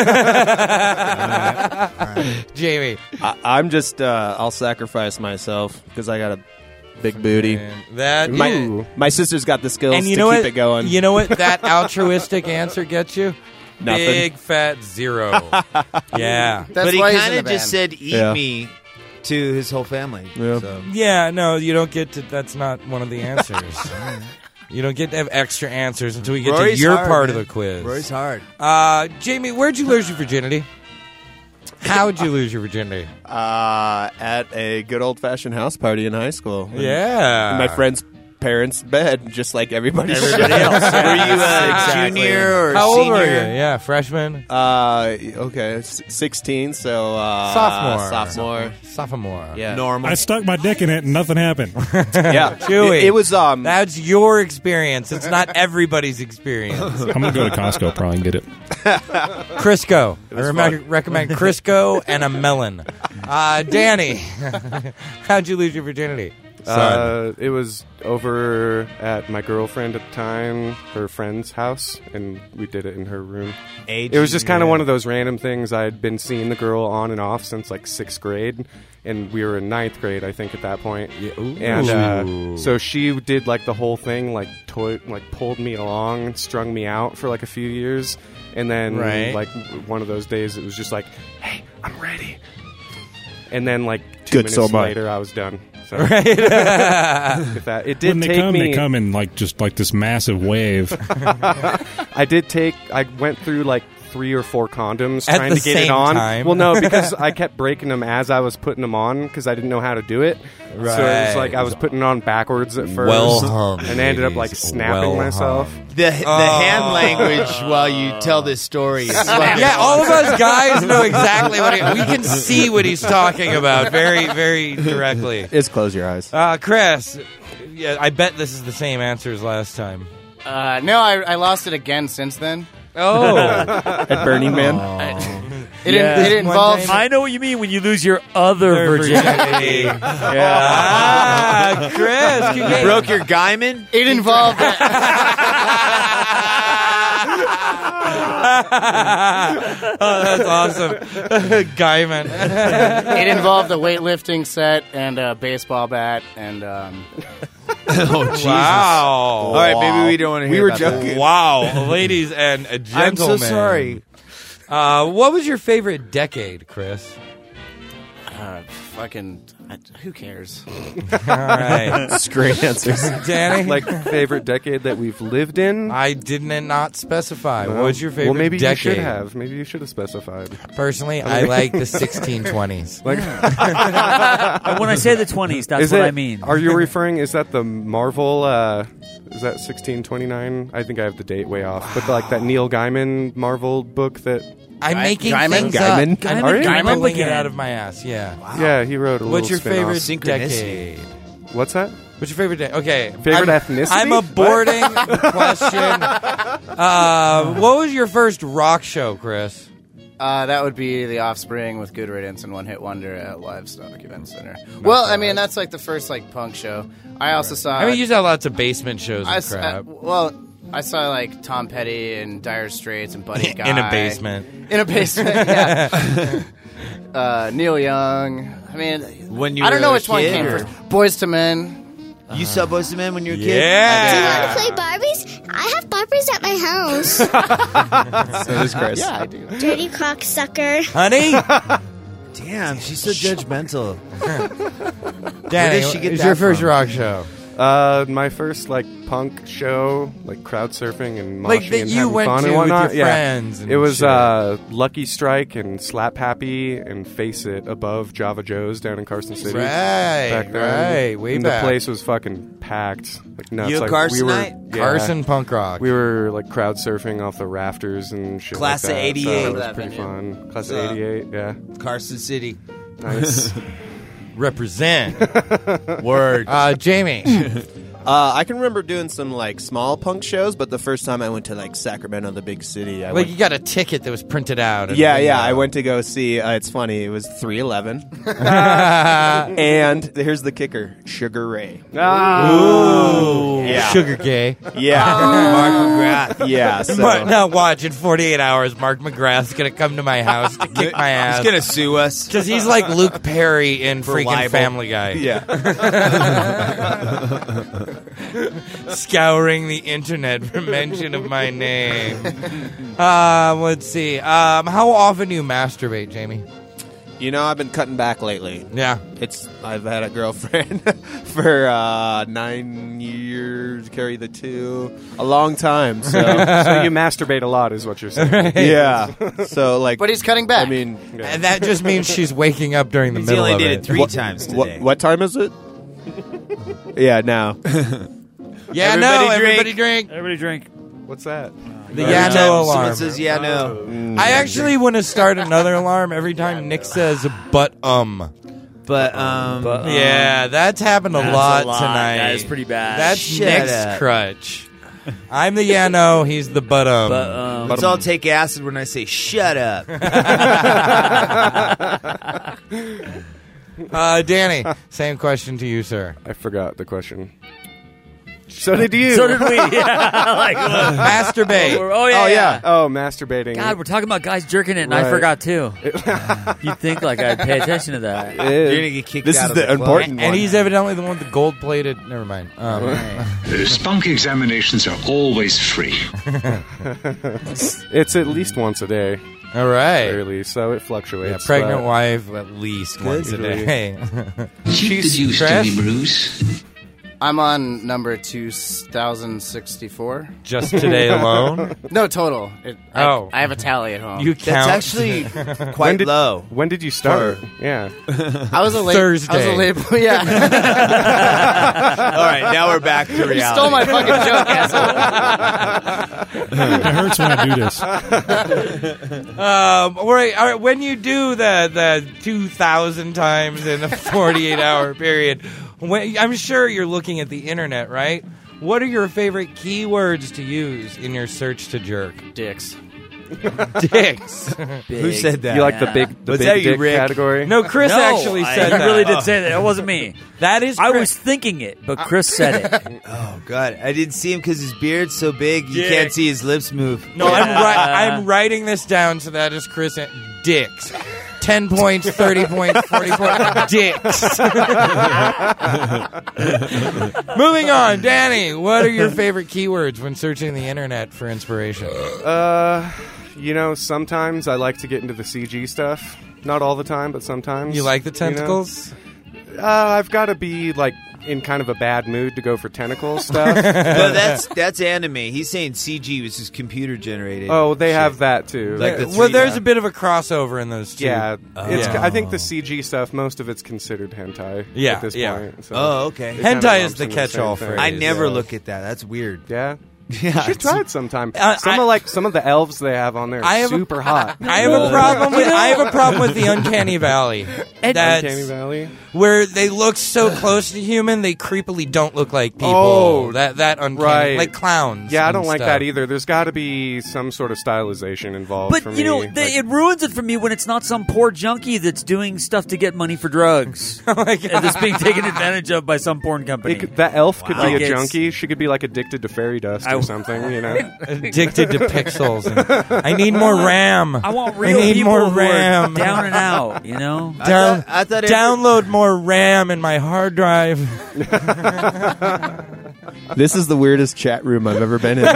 Jamie. I, I'm just, uh, I'll sacrifice myself because I got a big booty. Man, that My, Ooh. my sister's got the skills and you to know keep what? it going. You know what that altruistic answer gets you? Nothing. Big fat zero. Yeah. That's But he why he's in kind the of just band. said, "Eat Yeah. me," to his whole family. Yeah. So. Yeah, no, you don't get to that's not one of the answers. You don't get to have extra answers until we get Rory's to your hard, part man. of the quiz. Rory's hard. Uh, Jamie, where'd you lose your virginity? How'd you lose your virginity? Uh, at a good old fashioned house party in high school. Yeah. In my friend's parents' bed, just like everybody, Everybody else. Were you a Exactly. junior or How old senior? were you? Yeah, freshman? Uh, okay, s- sixteen. So uh, Sophomore. sophomore. Sophomore. Yeah, Normal. I stuck my dick in it and nothing happened. yeah. Chewy. It, it was um. That's your experience. It's not everybody's experience. I'm gonna go to Costco probably and get it. Crisco. I rem- recommend Crisco and a melon. Uh, Danny, how'd you lose your virginity? Uh, it was over at my girlfriend at the time, her friend's house, and we did it in her room. Age It was just kind of yeah. one of those random things. I had been seeing the girl on and off since like sixth grade, and we were in ninth grade, I think, at that point. Ooh. And uh, so she did like the whole thing, like toy, like pulled me along, strung me out for like a few years, and then Right. like one of those days, it was just like, "Hey, I'm ready." And then like two Good, minutes so am I. later, I was done. So Right. if that, it did When they take come, me. they come in like just like this massive wave. I did take. I went through like three or four condoms At trying the to get it same on. time? Well, no, because I kept breaking them as I was putting them on because I didn't know how to do it. So it Right. was like I was putting it on backwards at first, Well hung, and I ended up like ladies. snapping Well myself. The, the Oh. hand language while you tell this story is fucking Yeah, all of us guys know exactly what he, we can see what he's talking about very, very directly. Just close your eyes. Uh, Chris, yeah, I bet this is the same answer as last time. Uh, no, I, I lost it again since then. Oh, At Burning Man. It, Yeah. in, it involves. I know what you mean when you lose your other Their virginity. virginity. Ah, Chris, you You broke your Guyman? It involved. Oh, that's awesome. Guyman. it involved a weightlifting set and a baseball bat and. Um, Oh, Jesus. Wow. All right, maybe we don't want to hear We were about that. joking. Wow, ladies and I'm gentlemen. so sorry. Uh, what was your favorite decade, Chris? Uh, fucking, I, who cares? All right. That's great answers. Danny? Like favorite decade that we've lived in? I didn't not specify. No? What was your favorite Well, maybe decade? you should have. Maybe you should have specified. Personally, I like the sixteen twenties. Like, And when I say the twenties, that's is what it- I mean. Are you referring? Is that the Marvel? Uh, is that sixteen twenty-nine? I think I have the date way off. But like that Neil Gaiman Marvel book that. I'm Guy- making Gaiman? things Gaiman? up. Gaiman? Are you? I'm Gaiman pulling it again. out of my ass. Yeah. Yeah, he wrote a What's your little favorite spin-off. decade? What's that? What's your favorite day? Okay. Favorite I'm, ethnicity? I'm aborting the question. Uh, what was your first rock show, Chris? Uh, that would be The Offspring with Good Riddance and One Hit Wonder at Livestock Event Center. Well, I mean, that's like the first like punk show. I also saw. I mean, you saw lots of basement shows I and s- uh, crap. well, I saw like Tom Petty and Dire Straits and Buddy Guy In a basement. In a basement, yeah. uh, Neil Young. I mean, When you I don't were know a which one kid, came or- first. Boys to Men. You saw Boyz two Men when you were a kid? Do you Yeah. want to play Barbies? I have Barbies at my house. So does Chris. Yeah, I do. Dirty cocksucker. Honey? Damn, she's so judgmental. Danny, did she get what's that your first from? rock show? Uh, my first like punk show, like crowd surfing and moshing Like that and you having went fun to and with whatnot. your Yeah. friends and It was shit. uh, Lucky Strike and Slap Happy and Face It above Java Joe's down in Carson City. Right, back then. right, way and back. the place was fucking packed, like nuts. You a like, Carson we were, night? yeah. Carson punk rock. We were like crowd surfing off the rafters and shit. Class like of that, eighty-eight. So it Remember was that pretty venue? fun. Class Uh, of eighty-eight. Yeah, Carson City. nice. Represent. Word. Uh, Jamie. Uh, I can remember doing some like small punk shows, but the first time I went to like Sacramento, the big city, I Like went, you got a ticket that was printed out. and- yeah, yeah, I went to go see. Uh, it's funny, it was three eleven, and here's the kicker: Sugar Ray. Ooh. Yeah. Sugar gay. Yeah, Mark McGrath. yeah. So. Mark, now watch, in forty-eight hours, Mark McGrath's going to come to my house to kick my ass. He's going to sue us. Because he's like Luke Perry in For freaking libel. Family Guy. Yeah. Scouring the internet for mention of my name. Uh, let's see. Um, how often do you masturbate, Jamie? You know, I've been cutting back lately. Yeah. It's I've had a girlfriend for uh, nine years, carry the two, a long time. So, so you masturbate a lot, is what you're saying. yeah. So like, But he's cutting back. I mean, Yeah. And that just means she's waking up during the He middle only of did it. it three what, times what, today. what time is it? Yeah, now. Yeah, Everybody no, drink. everybody drink. Everybody drink. What's that? The Every yeah, time no someone alarm. says yeah, no. Mm. I actually want to start another alarm every time Nick says but um. But, um, But, um, Yeah, that's happened a That's lot, a lot. tonight. That is pretty bad. That's Shut Nick's up. crutch. I'm the yeah no, he's the but um. But, um, let's all take acid when I say shut up. Uh, Danny, same question to you, sir. I forgot the question. So did you? so did we. Yeah. like, uh, Masturbate. oh, yeah. Oh yeah. Oh, masturbating. God, we're talking about guys jerking it, and I Right. forgot too. You'd think like I'd pay attention to that. It You're is. going to get kicked This out is of the the club. important And one. he's evidently the one with the gold plated. Never mind. Um, Uh, spunk examinations are always free. It's at least once a day, all right. barely, so it fluctuates. Yeah, pregnant but- wife at least once a Usually. day. Keep the juice, Chris? Tony Bruce. I'm on number two thousand sixty-four. Just today alone. No, total. It, I, Oh. I have a tally at home. You That's count. actually When quite did, low. When did you start? Yeah. I was a late Thursday. I was a late. Yeah. All right, now we're back to reality. You stole my fucking joke, asshole. It hurts when I do this. Um, all right, all right. When you do the the two thousand times in a forty-eight hour period, when, I'm sure you're looking at the internet, right? What are your favorite keywords to use in your search to jerk? Dicks. Dicks. Who said that? You like the big, the Was big that you, dick Rick? category? No, Chris No, actually I- said he that. really did say that. It wasn't me. That is. I Chris- was thinking it, but Chris said it. Oh, God. I didn't see him because his beard's so big, you Dick. can't see his lips move. No, I'm ri- I'm writing this down, so that is Chris. At dicks. Ten points, thirty points, forty points. Dicks. Moving on, Danny. What are your favorite keywords when searching the internet for inspiration? Uh, You know, sometimes I like to get into the C G stuff. Not all the time, but sometimes. You like the you know? tentacles? Uh, I've got to be like in kind of a bad mood to go for tentacle stuff. Well, that's that's anime. He's saying C G was just computer generated. Oh, they shit. have that too. Like the Well, three- there's a bit of a crossover in those two. Yeah, it's, Yeah. I think the C G stuff, most of it's considered hentai Yeah, at this yeah. point. So Oh, okay. it kind of Hentai is lumps the into same catch-all thing. phrase. I never Yeah. look at that. That's weird. Yeah. Yeah, You should it's- try it sometime. Uh, some I- of like some of the elves they have on there are I have super a, hot. I have a problem with I have a problem with the Uncanny Valley. That's Uncanny Valley. where they look so close to human, they creepily don't look like people. Oh, that that uncanny, right. like clowns. Yeah, I and don't like stuff. that either. There's got to be some sort of stylization involved. But for you know, me. the, Like- it ruins it for me when it's not some poor junkie that's doing stuff to get money for drugs. Oh my And that's being taken advantage of by some porn company. It could, that elf could Wow. be a Like it's- junkie. She could be like addicted to fairy dust I- or something. You know, Addicted to pixels. And I need more RAM. I want real I need people more who are RAM. down and out. You know, I Down, thought- I thought every- download more RAM in my hard drive. This is the weirdest chat room I've ever been in.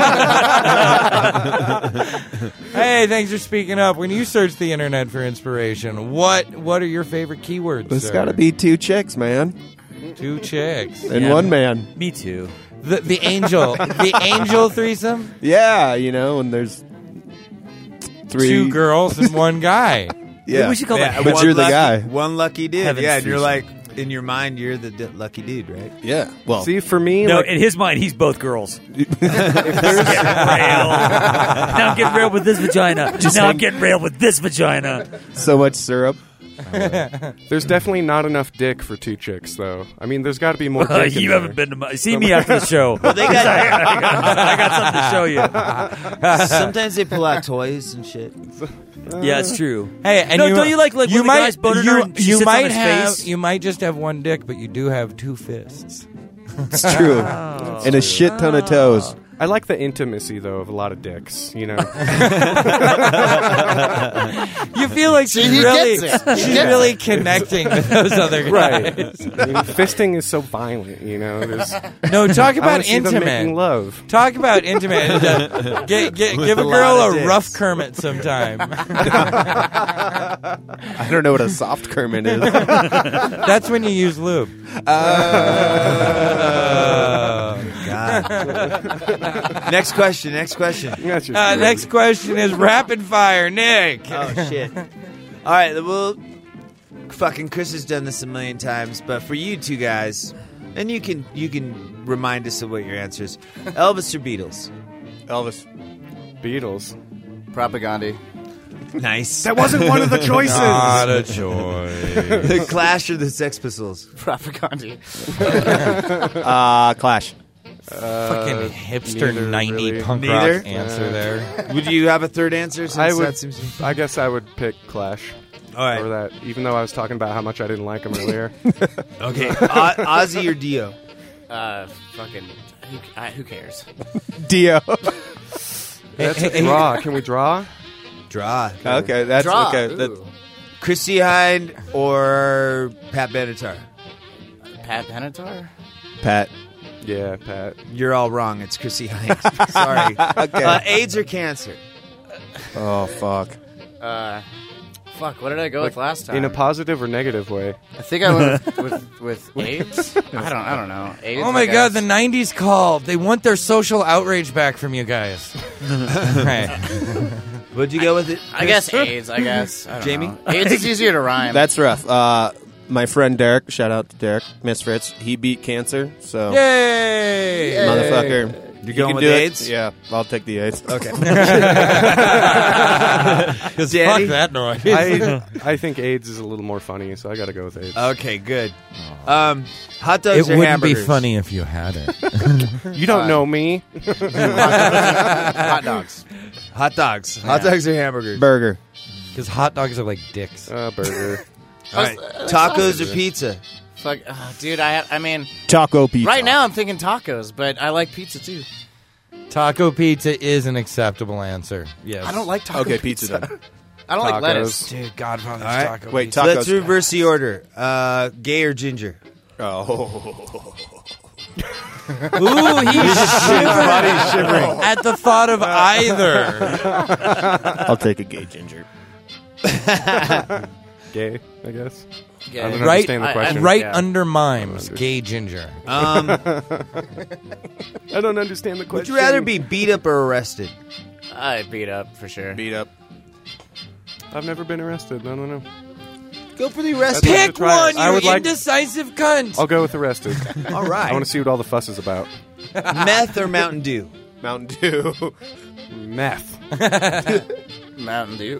Hey, thanks for speaking up. When you search the internet for inspiration, what what are your favorite keywords? It's sir? got to be two chicks, man, two chicks and Yeah. one man. me too. The the angel, the angel threesome. Yeah, you know, and there's three Two girls and one guy. Yeah, We should call Yeah, that but one you're the lucky- guy. One lucky dude. Heaven's yeah, and you're threesome. like, in your mind, you're the d- lucky dude, right? yeah. Well, see, for me, No, like, in his mind, he's both girls. If there's rail. Now I'm getting railed with this vagina. now I'm getting railed with this vagina. so much syrup. there's definitely not enough dick for two chicks, though. I mean, there's got to be more. Uh, dick in you there. haven't been to my. See me after the show. Well, they got. I, got, I got something to show you. Sometimes they pull out toys and shit. Yeah, it's true. Hey, and No, you, don't you like, like, you when the might guy's boning you, her and she you sits on might his have face? you might just have one dick, but you do have two fists. It's true, and a shit ton of toes. I like the intimacy, though, of a lot of dicks. You know, You feel like See, she's he really gets it. He she's gets really connecting with those other guys. right? I mean, fisting is so violent. You know, There's, No, talk I wanna about see them making intimate. love. Talk about intimate. Uh, get, get, With give a a girl lot of a dicks. rough Kermit sometime. I don't know what a soft Kermit is. That's when you use lube. Oh, God. Next question. Next question. That's just Uh, great. next question is rapid fire, Nick. Oh shit! All right, well, fucking Chris has done this a million times, but for you two guys, and you can you can remind us of what your answer is: Elvis or Beatles? Elvis. Beatles. Propaganda. Nice. That wasn't one of the choices. Not a choice. The Clash or the Sex Pistols? Propaganda. Uh, Clash. Fucking hipster neither ninety really. punk Neither? rock answer there. Would you have a third answer? Since I would. That seems I guess I would pick Clash. All right. Or that, even though I was talking about how much I didn't like him earlier. Okay. O- Ozzy or Dio? Uh, fucking. Who, I, who cares? Dio. That's a draw. Can we draw? Draw. Okay, that's Draw. okay. Ooh. That, Chrissy Hynde or Pat Benatar? Pat Benatar? Pat. Yeah, Pat. You're all wrong. It's Chrissy Hynde. Sorry. Okay. Uh, AIDS or cancer? Oh fuck. Uh, fuck. What did I go with last time? In a positive or negative way? I think I went with with, with AIDS. I don't. I don't know. AIDS. Oh my I god, guess. the nineties called. They want their social outrage back from you guys. Right. Would you go with it? I guess AIDS. I guess. I don't Jamie? know. AIDS is easier to rhyme. That's rough. Uh, my friend Derek, shout out to Derek Misfits. He beat cancer, so Yay! motherfucker. You're You going can with do it. AIDS? Yeah, I'll take the AIDS. Okay. Because fuck Danny? that noise. I, I think AIDS is a little more funny, so I got to go with AIDS. Okay, good. Um, hot it dogs or wouldn't be hamburgers? funny if you had it. You don't know me. Hot dogs. Hot dogs. Hot dogs or hamburgers? Burger. Because hot dogs are like dicks. Uh, burger. All right. Tacos or pizza? Fuck, uh, dude. I. I mean, Taco pizza. right now I'm thinking tacos, but I like pizza too. Taco pizza is an acceptable answer. Yes. I don't like taco Okay, pizza then. I don't Tacos. like lettuce. Dude, Godfather's All right. taco Wait, pizza. tacos. Let's reverse the order. Uh, gay or ginger? Oh. Ooh, he's shivering. body's shivering. At the thought of either. I'll take a gay ginger. Gay, I guess. Yeah. I don't Right, understand the I- question. right Yeah. under mimes, gay ginger. Um, I don't understand the question. would you rather be beat up or arrested? I beat up for sure. Beat up. I've never been arrested. I don't know. Go for the I'd arrested. like to Pick try one, it. I you would like. indecisive cunt. I'll go with arrested. All right. I want to see what all the fuss is about. Meth or Mountain Dew? Mountain Dew. Meth. Mountain Dew.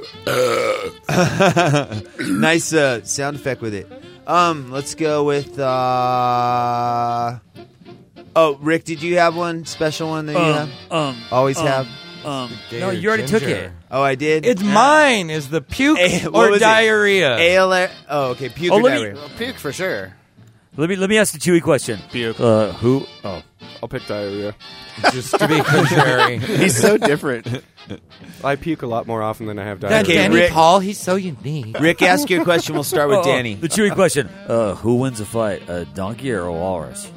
Nice uh, sound effect with it. Um, let's go with. Uh... Oh, Rick, did you have one special one that you Um, have? um, Always um, have. Um, Gay no, or you already took ginger? it. Oh, I did. It's mine. Is the puke A- what or was it? diarrhea? A L A. Oh, okay. Puke Oh, or let me- diarrhea. Well, puke for sure. Let me let me ask the Chewy question. Puke. Uh, who? Oh, I'll pick diarrhea. Just to be contrary. He's so different. I puke a lot more often than I have That diarrhea. Okay, Danny Rick. Paul, he's so unique. Rick, ask your question. We'll start with Oh, oh, Danny. The Chewy question. Uh, who wins a fight, a donkey or a walrus?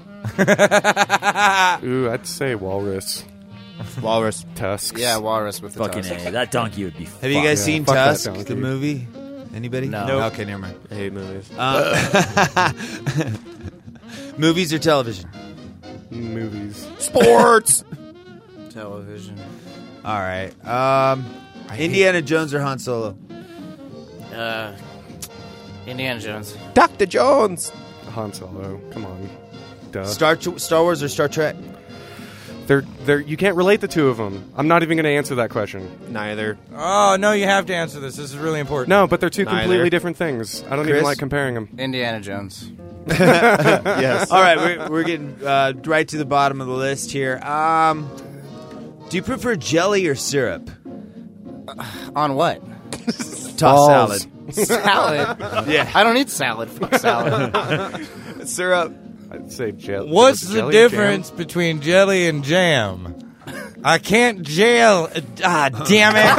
Ooh, I'd say walrus. Walrus. Tusks. Yeah, walrus with the Fucking tusks. A. That donkey would be. Have you guys Yeah, seen fuck that Tusk, donkey. the movie? Anybody? No. Nope. Okay, never mind. I hate movies. Uh, movies or television? Movies. Sports. Television. All right. Um, Indiana Jones or Han Solo? Uh, Indiana Jones. Doctor Jones. Han Solo. Come on. Duh. Star Star Wars or Star Trek? They're, they're, you can't relate the two of them. I'm not even going to answer that question. Neither. Oh, no, you have to answer this. This is really important. No, but they're two Neither. completely different things. I don't Chris? even like comparing them. Indiana Jones. Yes. All right, we're, we're getting uh, right to the bottom of the list here. Um, do you prefer jelly or syrup? On what? Toss Balls. salad. Salad. Yeah. I don't eat salad. Fuck salad. Syrup. I'd say jelly. What's was it the jelly or difference between jelly and jam? I can't jail. Ah, damn it.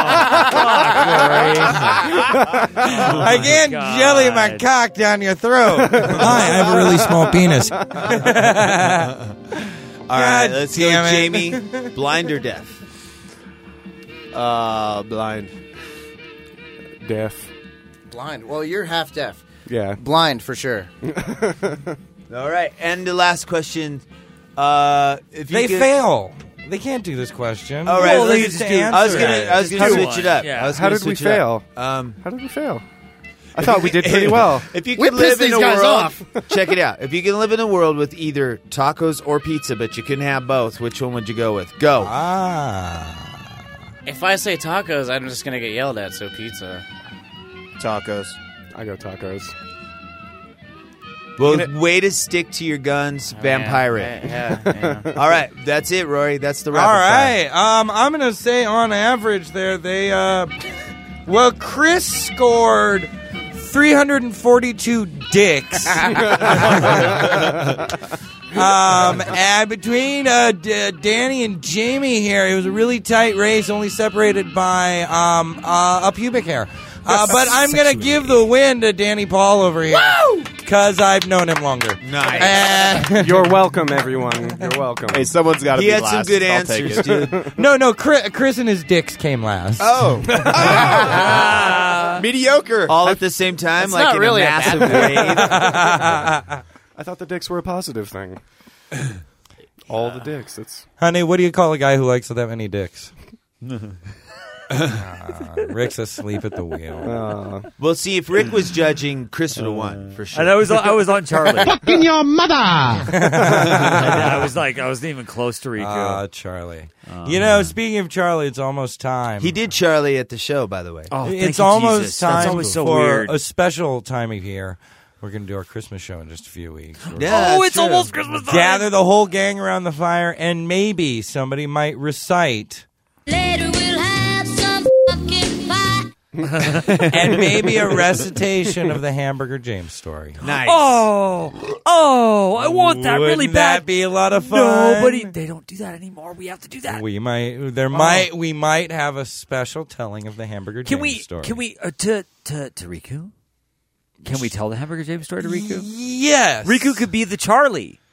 I can't God. jelly my cock down your throat. Hi, I have a really small penis. All right, let's go, damn it. Jamie. Blind or deaf? Uh, blind. jam? Deaf. Blind. Well, you're half deaf. Yeah. Blind for sure. All right, and the last question. Uh, if you They could- fail. They can't do this question. All right, Well, let's they just just do. I was answer gonna, it. I was Just gonna do switch one. it up. Yeah. I was How gonna did we switch it up. fail? Um, How did we fail? I thought we did pretty well. If you We could live pissed in these a guys world, off. check it out. If you can live in a world with either tacos or pizza, but you couldn't have both, which one would you go with? Go. Ah. If I say tacos, I'm just gonna get yelled at. So pizza. Tacos. I go tacos. Well, way to stick to your guns, vampire. Yeah. yeah, yeah. All right, that's it, Rory. That's the All rapid fire. right. Um, I'm gonna say on average, there they uh, well, Chris scored three hundred forty-two dicks. um, and between uh, D- Danny and Jamie here, it was a really tight race, only separated by um, uh, a pubic hair. Uh, but I'm gonna give the win to Danny Paul over here because I've known him longer. Nice. Uh, You're welcome, everyone. You're welcome. Hey, someone's got to He be had last. some good I'll take answers, it. dude. no, no, Chris, Chris and his dicks came last. Oh. Mediocre. All at the same time, It's like not in really a a massive bad wave. I thought the dicks were a positive thing. All the dicks. It's Honey, what do you call a guy who likes that many dicks? Ah, Rick's asleep at the wheel. uh, Well, see, if Rick was judging, Chris would have won for sure. And I was I was on Charlie. In your mother! I was like I wasn't even close to Riku. Ah, Charlie. you know, speaking of Charlie, it's almost time. He did Charlie at the show, by the way. oh, thank it's you, almost Jesus. time That's always so for weird. a special time of year. We're going to do our Christmas show in just a few weeks. We're Yeah, oh, it's true. almost Christmas time. Gather the whole gang around the fire, and maybe somebody might recite. Later we'll have some fucking pie. and maybe a recitation of the Hamburger James story. Nice. Oh, oh, I want that really Wouldn't bad. that be a lot of fun? Nobody, they don't do that anymore. We have to do that. We might. There might. We might have a special telling of the Hamburger Can James we? story. Can we? Uh, to to to Riku? Can we tell the Hamburger James story to Riku? Yes. Riku could be the Charlie.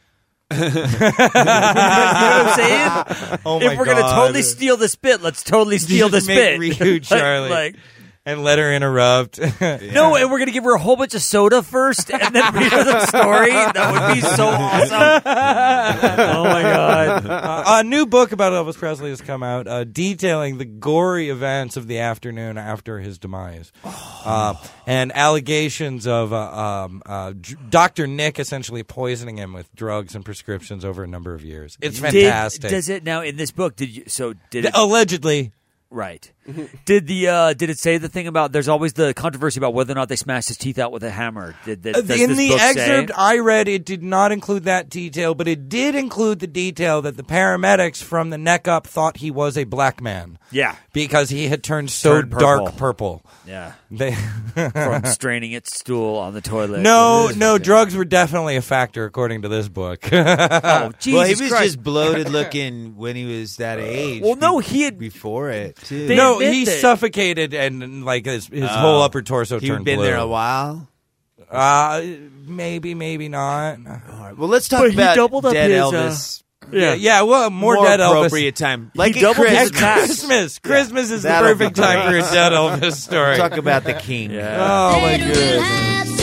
You know what I'm saying? Oh if my we're gonna God. totally steal this bit, let's totally steal Just this make bit. Ryu Charlie. like, and let her interrupt. No, and we're gonna give her a whole bunch of soda first, and then read her the story. That would be so awesome. Oh my god! Uh, a new book about Elvis Presley has come out, uh, detailing the gory events of the afternoon after his demise, uh, and allegations of uh, um, uh, Dr- Doctor Nick essentially poisoning him with drugs and prescriptions over a number of years. It's Did- fantastic. does it now in this book? Did you? So did it, Allegedly. Right. Did the uh, did it say the thing about? There's always the controversy about whether or not they smashed his teeth out with a hammer. Did, did, Uh, does In this the book excerpt say? I read, it did not include that detail, but it did include the detail that the paramedics from the neck up thought he was a black man. Yeah. Because he had turned so Turned dark purple. purple. Yeah. They From straining its stool on the toilet. No, no, drugs were definitely a factor according to this book. Oh, Jesus well, he was Christ. just bloated looking when he was that age. Well, no, he had before it too. They no, admit he that- suffocated and, and, like his his Oh. whole upper torso He'd turned been blue. there a while. Uh, maybe, maybe not. All right. Well, let's talk But he about doubled up dead his, uh, Elvis. Yeah, yeah. Well, more, dead Elvis. appropriate time. Like He at doubled his Christmas. tax. Christmas. Christmas is the That'll perfect be time for great. a dead Elvis story. Talk about the king. Oh my goodness.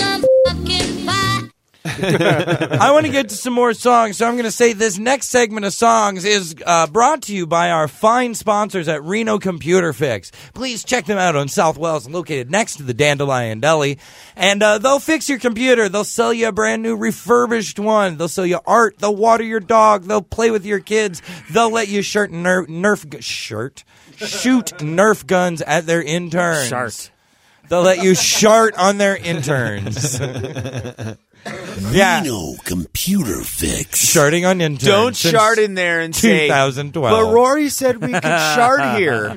I want to get to some more songs, so I'm going to say this next segment of songs is uh, brought to you by our fine sponsors at Reno Computer Fix. Please check them out on South Wells, located next to the Dandelion Deli. And uh, they'll fix your computer. They'll sell you a brand new refurbished one. They'll sell you art. They'll water your dog. They'll play with your kids. They'll let you shirt nerf, nerf gu- shirt shoot Nerf guns at their interns. Shart. They'll let you shart on their interns. Yeah. Reno Computer Fix. Sharting on interns. Don't since shart in there and say, twenty twelve. but Rory said we could shart here.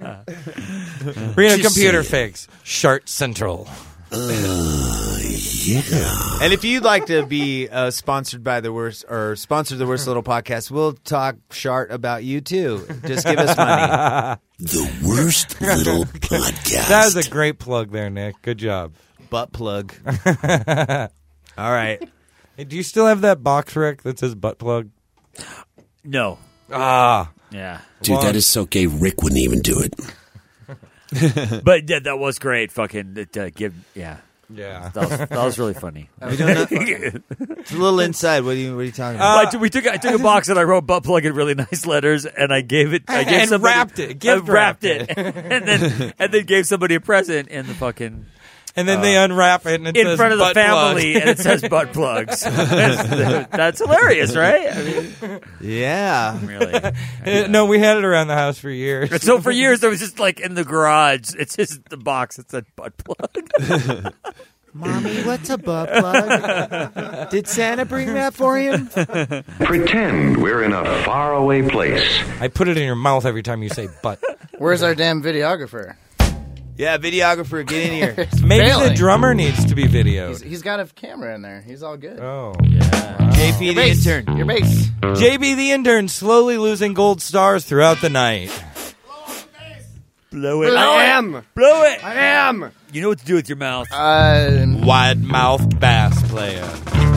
Reno Just Computer say Fix. Shart Central. Uh, yeah. And if you'd like to be uh, sponsored by the worst or sponsored the Worst Little Podcast, we'll talk shart about you too. Just give us money. The Worst Little Podcast. That was a great plug there, Nick. Good job. Butt plug. All right. Hey, do you still have that box, Rick, that says butt plug? No. Ah. Yeah. Dude, Well, that is so gay. Rick wouldn't even do it. But yeah, that was great. Fucking uh, give. Yeah. Yeah. That was, that was really funny. We don't know- it's a little inside. What are you? What are you talking about? Well, I t- we took I took a box and I wrote butt plug in really nice letters and I gave it. I gave And somebody, wrapped it. I Gift wrapped wrapped it, it. and then and then gave somebody a present in the fucking And then they unwrap it and it in says front of the butt plug. family and it says butt plugs. that's, that's hilarious, right? I mean, Yeah. really. Uh, No, we had it around the house for years. And so for years there was just like in the garage. It's just the box. It said butt plug. Mommy, what's a butt plug? Did Santa bring that for him? Pretend we're in a faraway place. I put it in your mouth every time you say butt. Where's our damn videographer? Yeah, videographer, get in here. It's Maybe failing. the drummer needs to be videoed. He's, he's got a camera in there. He's all good. Oh. J P Your the bass. intern. Your bass. J B the intern slowly losing gold stars throughout the night. Blow it. Blow I it. am. Blow it. I am. You know what to do with your mouth. Uh, Wide mouth bass player.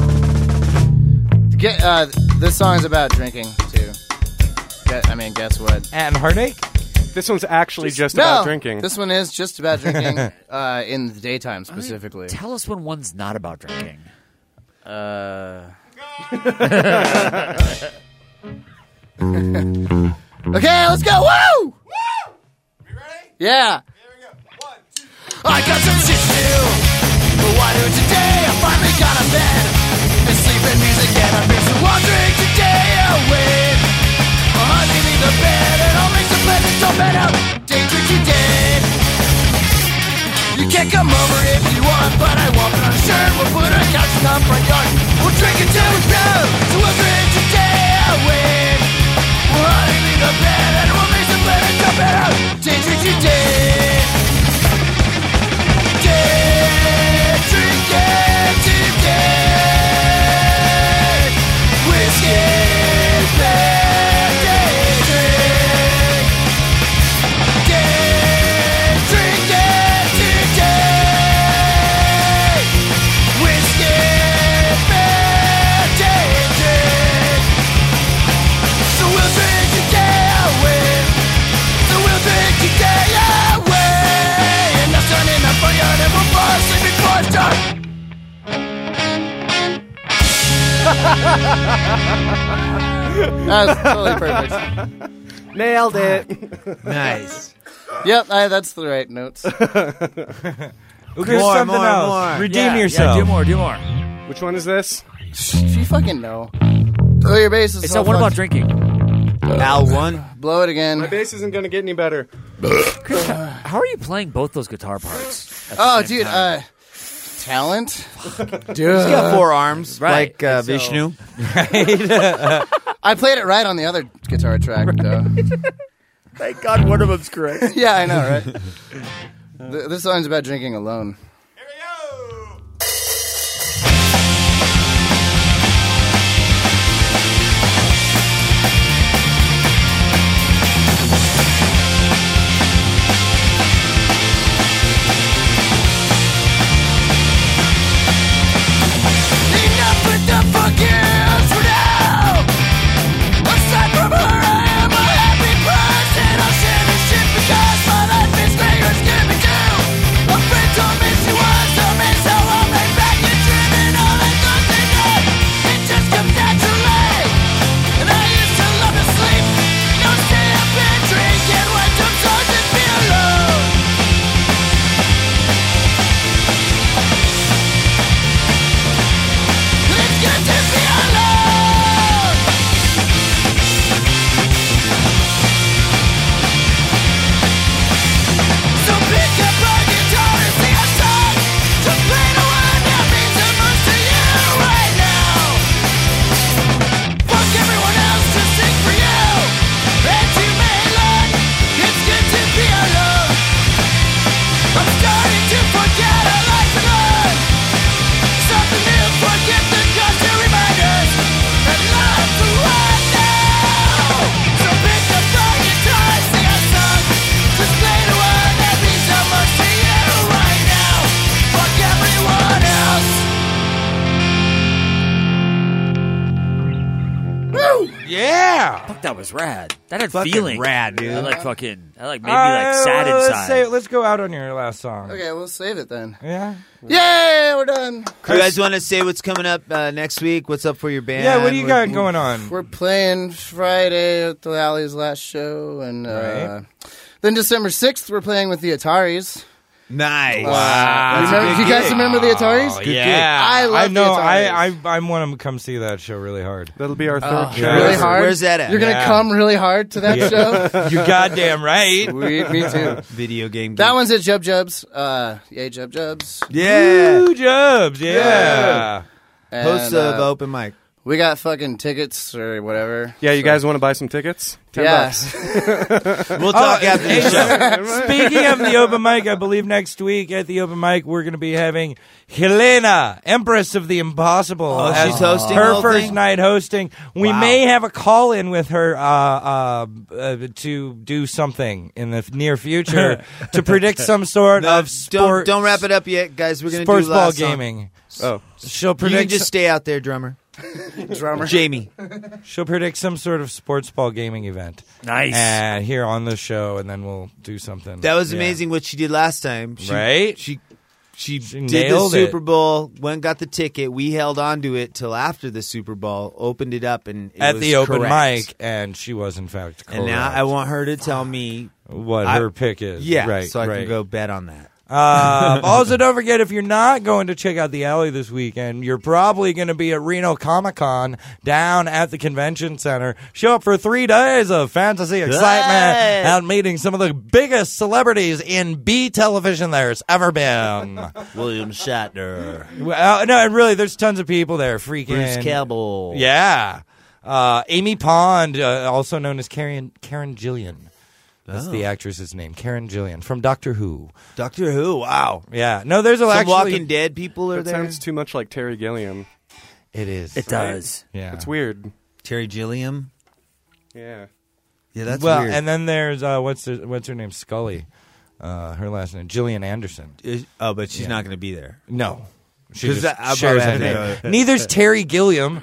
get, uh, this song's about drinking, too. Get, I mean, guess what? And heartache? This one's actually just no, about drinking. This one is just about drinking uh, in the daytime specifically. Tell us when one's not about drinking. Uh... okay, let's go. Woo! Yeah. I got some shit to do, but why do it today? I finally got a bed and sleeping music, and I'm here, so I'll drink today away. Honey, leave the bed, and I'll make some plans and don't bed out. Day drink today. You can come over if you want, but I won't. But I'm sure we'll put a couch in the front yard. We'll drink until we blow, so we'll drink today away. Honey, leave the bed, and we'll make some plans and don't bed out. Day drink today. Whiskey That was totally perfect. Nailed it. Nice. Yep, I, that's the right notes. There's More, something more, else. more. Redeem Yeah, yourself. Yeah, do more, do more. Which one is this? You fucking know. Blow your bass is It's so not what fun. about drinking? Al one. Blow it again. My bass isn't going to get any better. How are you playing both those guitar parts? at the Oh, same dude, time? uh, talent. Dude, He's got four arms, Right. like uh, So- Vishnu. I played it right on the other guitar track, though. Thank God one of them's correct. Yeah, I know, right? Th- this song's about drinking alone. Enough with the fucking for now. Aside from her, I am a happy person. I'll share this shit because my life is great. It's giving me too. A friend told me she was a miss, so I'll make back and dreaming all the thoughts they did. It just comes naturally. And I used to love to sleep. No stay up and drink and write some songs and be alone. It's good to be alone. So pick up a guitar and sing a song. To play the one that means the most to you right now. Fuck everyone else to sing for you. And you may learn it's good to be alone. I'm starting to forget our life and learn. Something new, forget the constant reminders that love for right now. So pick up the guitar, sing a song. Just play the one that means so much to you right now. Fuck everyone else. Woo! Yeah. Fuck, that was rad. That had Fucking feeling. rad, dude. That like fucking. That like made me like sad Uh, inside. Let's say, let's go out on your last song. Okay, we'll save it then. Yeah. Yay, we're done. You guys want to say what's coming up uh, next week? What's up for your band? Yeah. What do you We're- got going on? We're playing Friday at the Alley's last show, and uh, Right. then December sixth we're playing with the Ataris. Nice. Uh, That's a remember- good you guys gig. remember the Ataris? Oh, Good yeah. I love I know. the I, Ataris. I I want to come see that show really hard. That'll be our third Oh, show. really Where's- hard. where's that at? You're gonna Yeah. come really hard to that Yeah. show. You goddamn right. Sweet, me too. Video game. That geek. one's at Jub Jubs. Uh, yay, Jub Jubs. Yeah. Woo, Jubs. Yeah. Yeah. Host And, of uh, open mic. We got fucking tickets or whatever. Yeah, you guys want to buy some tickets? Ten Yeah. bucks. We'll talk Oh, after the hey, show. Speaking of the open mic, I believe next week at the open mic we're going to be having Helena, Empress of the Impossible. Oh, as she's hosting the her whole first thing? night hosting. We Wow. may have a call in with her uh, uh, uh, to do something in the f- near future to predict some sort No, of don't sport. don't wrap it up yet, guys. We're gonna sports do ball last song. gaming. Oh, She'll You predict. can just stay out there, drummer. Drummer. Jamie. She'll predict some sort of sports ball gaming event. Nice. And here on the show, and then we'll do something. That was Yeah. amazing what she did last time. She, Right? She she, She did the nailed it. Super Bowl, went got the ticket. We held on to it till after the Super Bowl, opened it up, and it At was the open correct. mic, and she was in fact correct. And now I want her to tell me what I- her pick is. Yeah, right, so I right. can go bet on that. Um, also, don't forget, if you're not going to check out the Alley this weekend, you're probably going to be at Reno Comic Con down at the convention center. Show up for three days of fantasy excitement Hey! and meeting some of the biggest celebrities in B television there's ever been. William Shatner, Well, no, and really, there's tons of people there. Freaking Bruce Campbell. Yeah. Uh, Amy Pond, uh, also known as Karen, Karen Gillian. That's Oh. the actress's name, Karen Gillian, from Doctor Who. Doctor Who. Wow. Yeah. No, there's a Some actually. Walking Dead people are that there. sounds too much like Terry Gilliam. It is. It does. Yeah. It's weird. Terry Gilliam. Yeah. Yeah, that's well, weird. and then there's uh, what's the, what's her name? Scully. Uh, her last name, Gillian Anderson. Is- oh, but she's Yeah. not going to be there. No. She 'Cause just that- I'll shares probably a have to name. Neither's Terry Gilliam.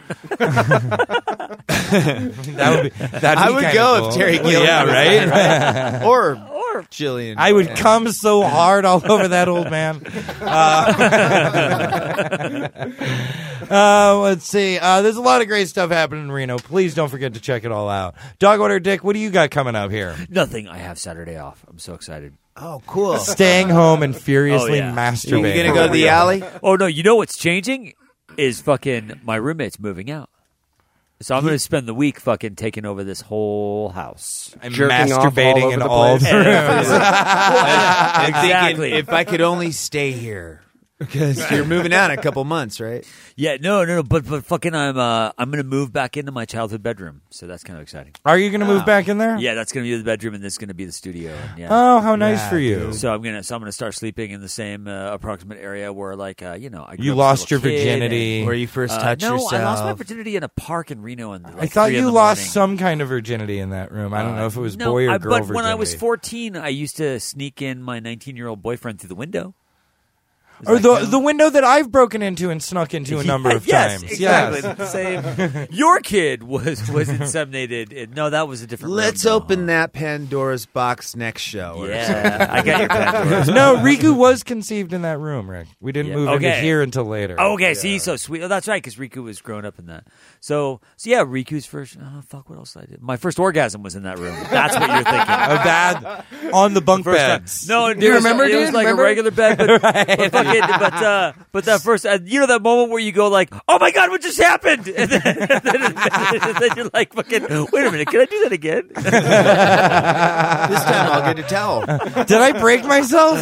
that would be. That'd I be would kinda go cool. if Terry Gilliam. Yeah, was right. there. or or Jillian. I would Yeah. come so hard all over that old man. Uh, Uh, let's see. Uh, there's a lot of great stuff happening in Reno. Please don't forget to check it all out. Dog Water Dick, what do you got coming up here? Nothing. I have Saturday off. I'm so excited. Oh, cool. Staying home and furiously Oh, yeah. masturbating. You gonna go to the alley? Oh no! You know what's changing is fucking my roommate's moving out, so I'm going to spend the week fucking taking over this whole house. I'm Jerking off all masturbating over in the all place. the rooms. I'm thinking, Exactly. if I could only stay here. Because you're moving out in a couple months, right? Yeah, no, no, no. But but fucking, I'm uh, I'm going to move back into my childhood bedroom, so that's kind of exciting. Are you going to move back in there? Yeah, that's going to be the bedroom, and this is going to be the studio. And, yeah. Oh, how nice Yeah, for you. So I'm gonna so I'm gonna start sleeping in the same uh, approximate area where, like, uh, you know, I grew You up as a lost your little kid virginity. and- Where you first Uh, touched no, yourself. I lost my virginity in a park in Reno. In, like, I thought three in you the lost morning. some kind of virginity in that room. I don't know if it was no, boy or I, girl but virginity. when I was fourteen, I used to sneak in my nineteen-year-old boyfriend through the window. Is Or that the count? the window that I've broken into and snuck into a number of yes, times. Exactly. Yes. Same. Your kid was was inseminated. In, no, that was a different. Let's room, open that Pandora's box next show. or Yeah, I got your Pandora's No, Riku was conceived in that room, Rick. We didn't Yeah. move into Okay. here until later. Oh, okay, see, so sweet. Oh, that's right, because Riku was growing up in that. So, so yeah, Riku's first. Oh fuck, what else did I do? My first orgasm was in that room. That's what you're thinking. A bad on the bunk First time. beds. No, it you was, remember? It was dude? like Remember? a regular bed, but, but fucking, but uh, but that first, uh, you know, that moment where you go like, "Oh my god, what just happened?" And then, and then, and then you're like, "Fucking, wait a minute, can I do that again?" This time I'll get a towel. Did I break myself?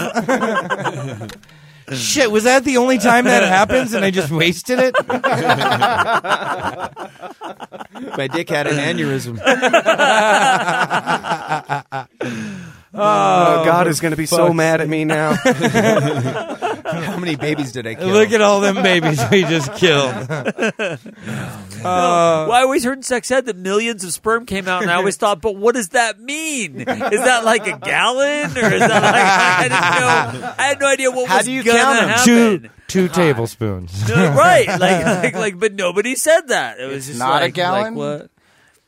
Shit, was that the only time that happens and I just wasted it? My dick had an aneurysm. Oh, God is going to be so mad at me now. How many babies did I kill? Look at all them babies we just killed. Uh, Well, I always heard in sex ed that millions of sperm came out, and I always thought, but what does that mean? Is that like a gallon, or is that like I didn't know? I had no idea what How was do you gonna count 'em? happen. two two tablespoons. No, right? Like, like, like, but nobody said that. It was just not a like, gallon? Like what?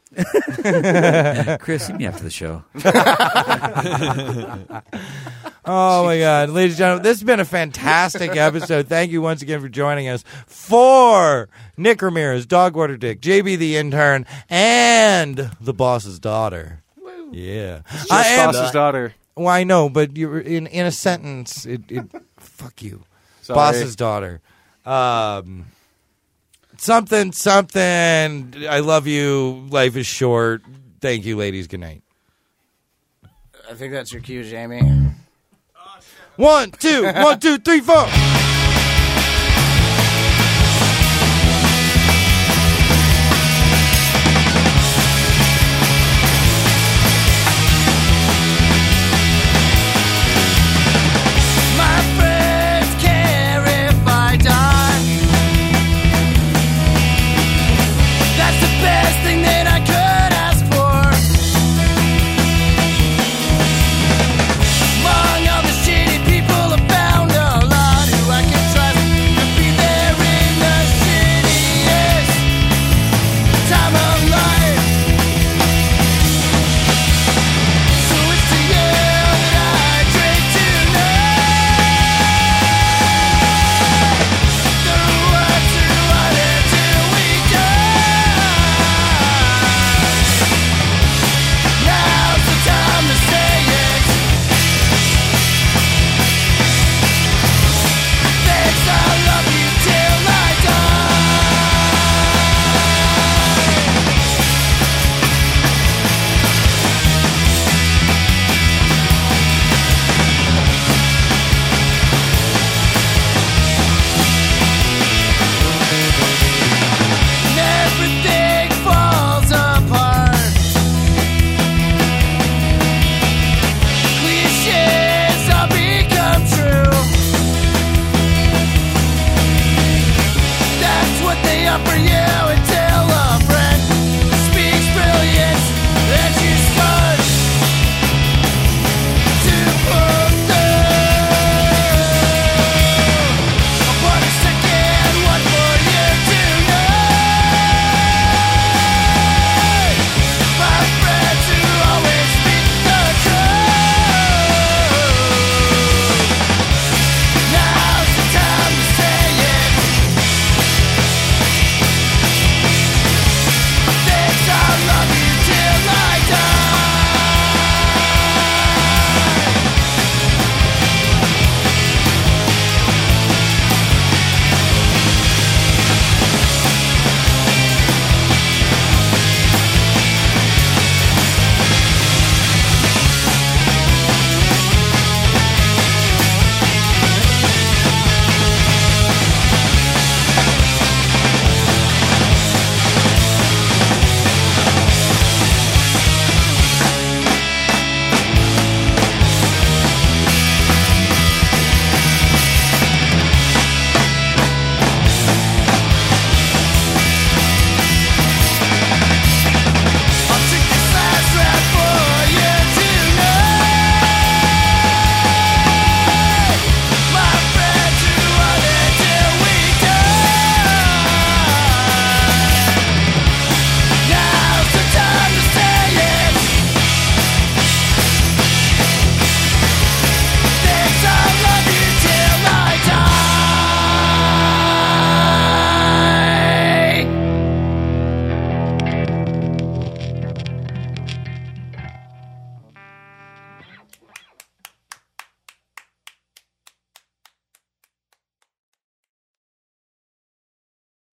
Chris, see me after the show. Oh my God, ladies and gentlemen, this has been a fantastic episode. Thank you once again for joining us. For Nick Ramirez, Dog Water Dick, J B the intern, and the boss's daughter. Yeah, Just I am- boss's daughter. Well, I know, but you're in in a sentence. It, it fuck you, Sorry. boss's daughter. Um, something, something. I love you. Life is short. Thank you, ladies. Good night. I think that's your cue, Jamie. One, two, one, two, three, four. My friends care if I die. That's the best thing that I could ask for. Among all the shitty people, I found a lot who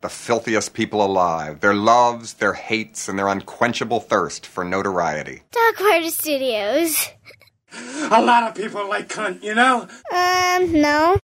The filthiest people alive. Their loves, their hates, and their unquenchable thirst for notoriety. Dark Water Studios. A lot of people like cunt, you know? Um, no.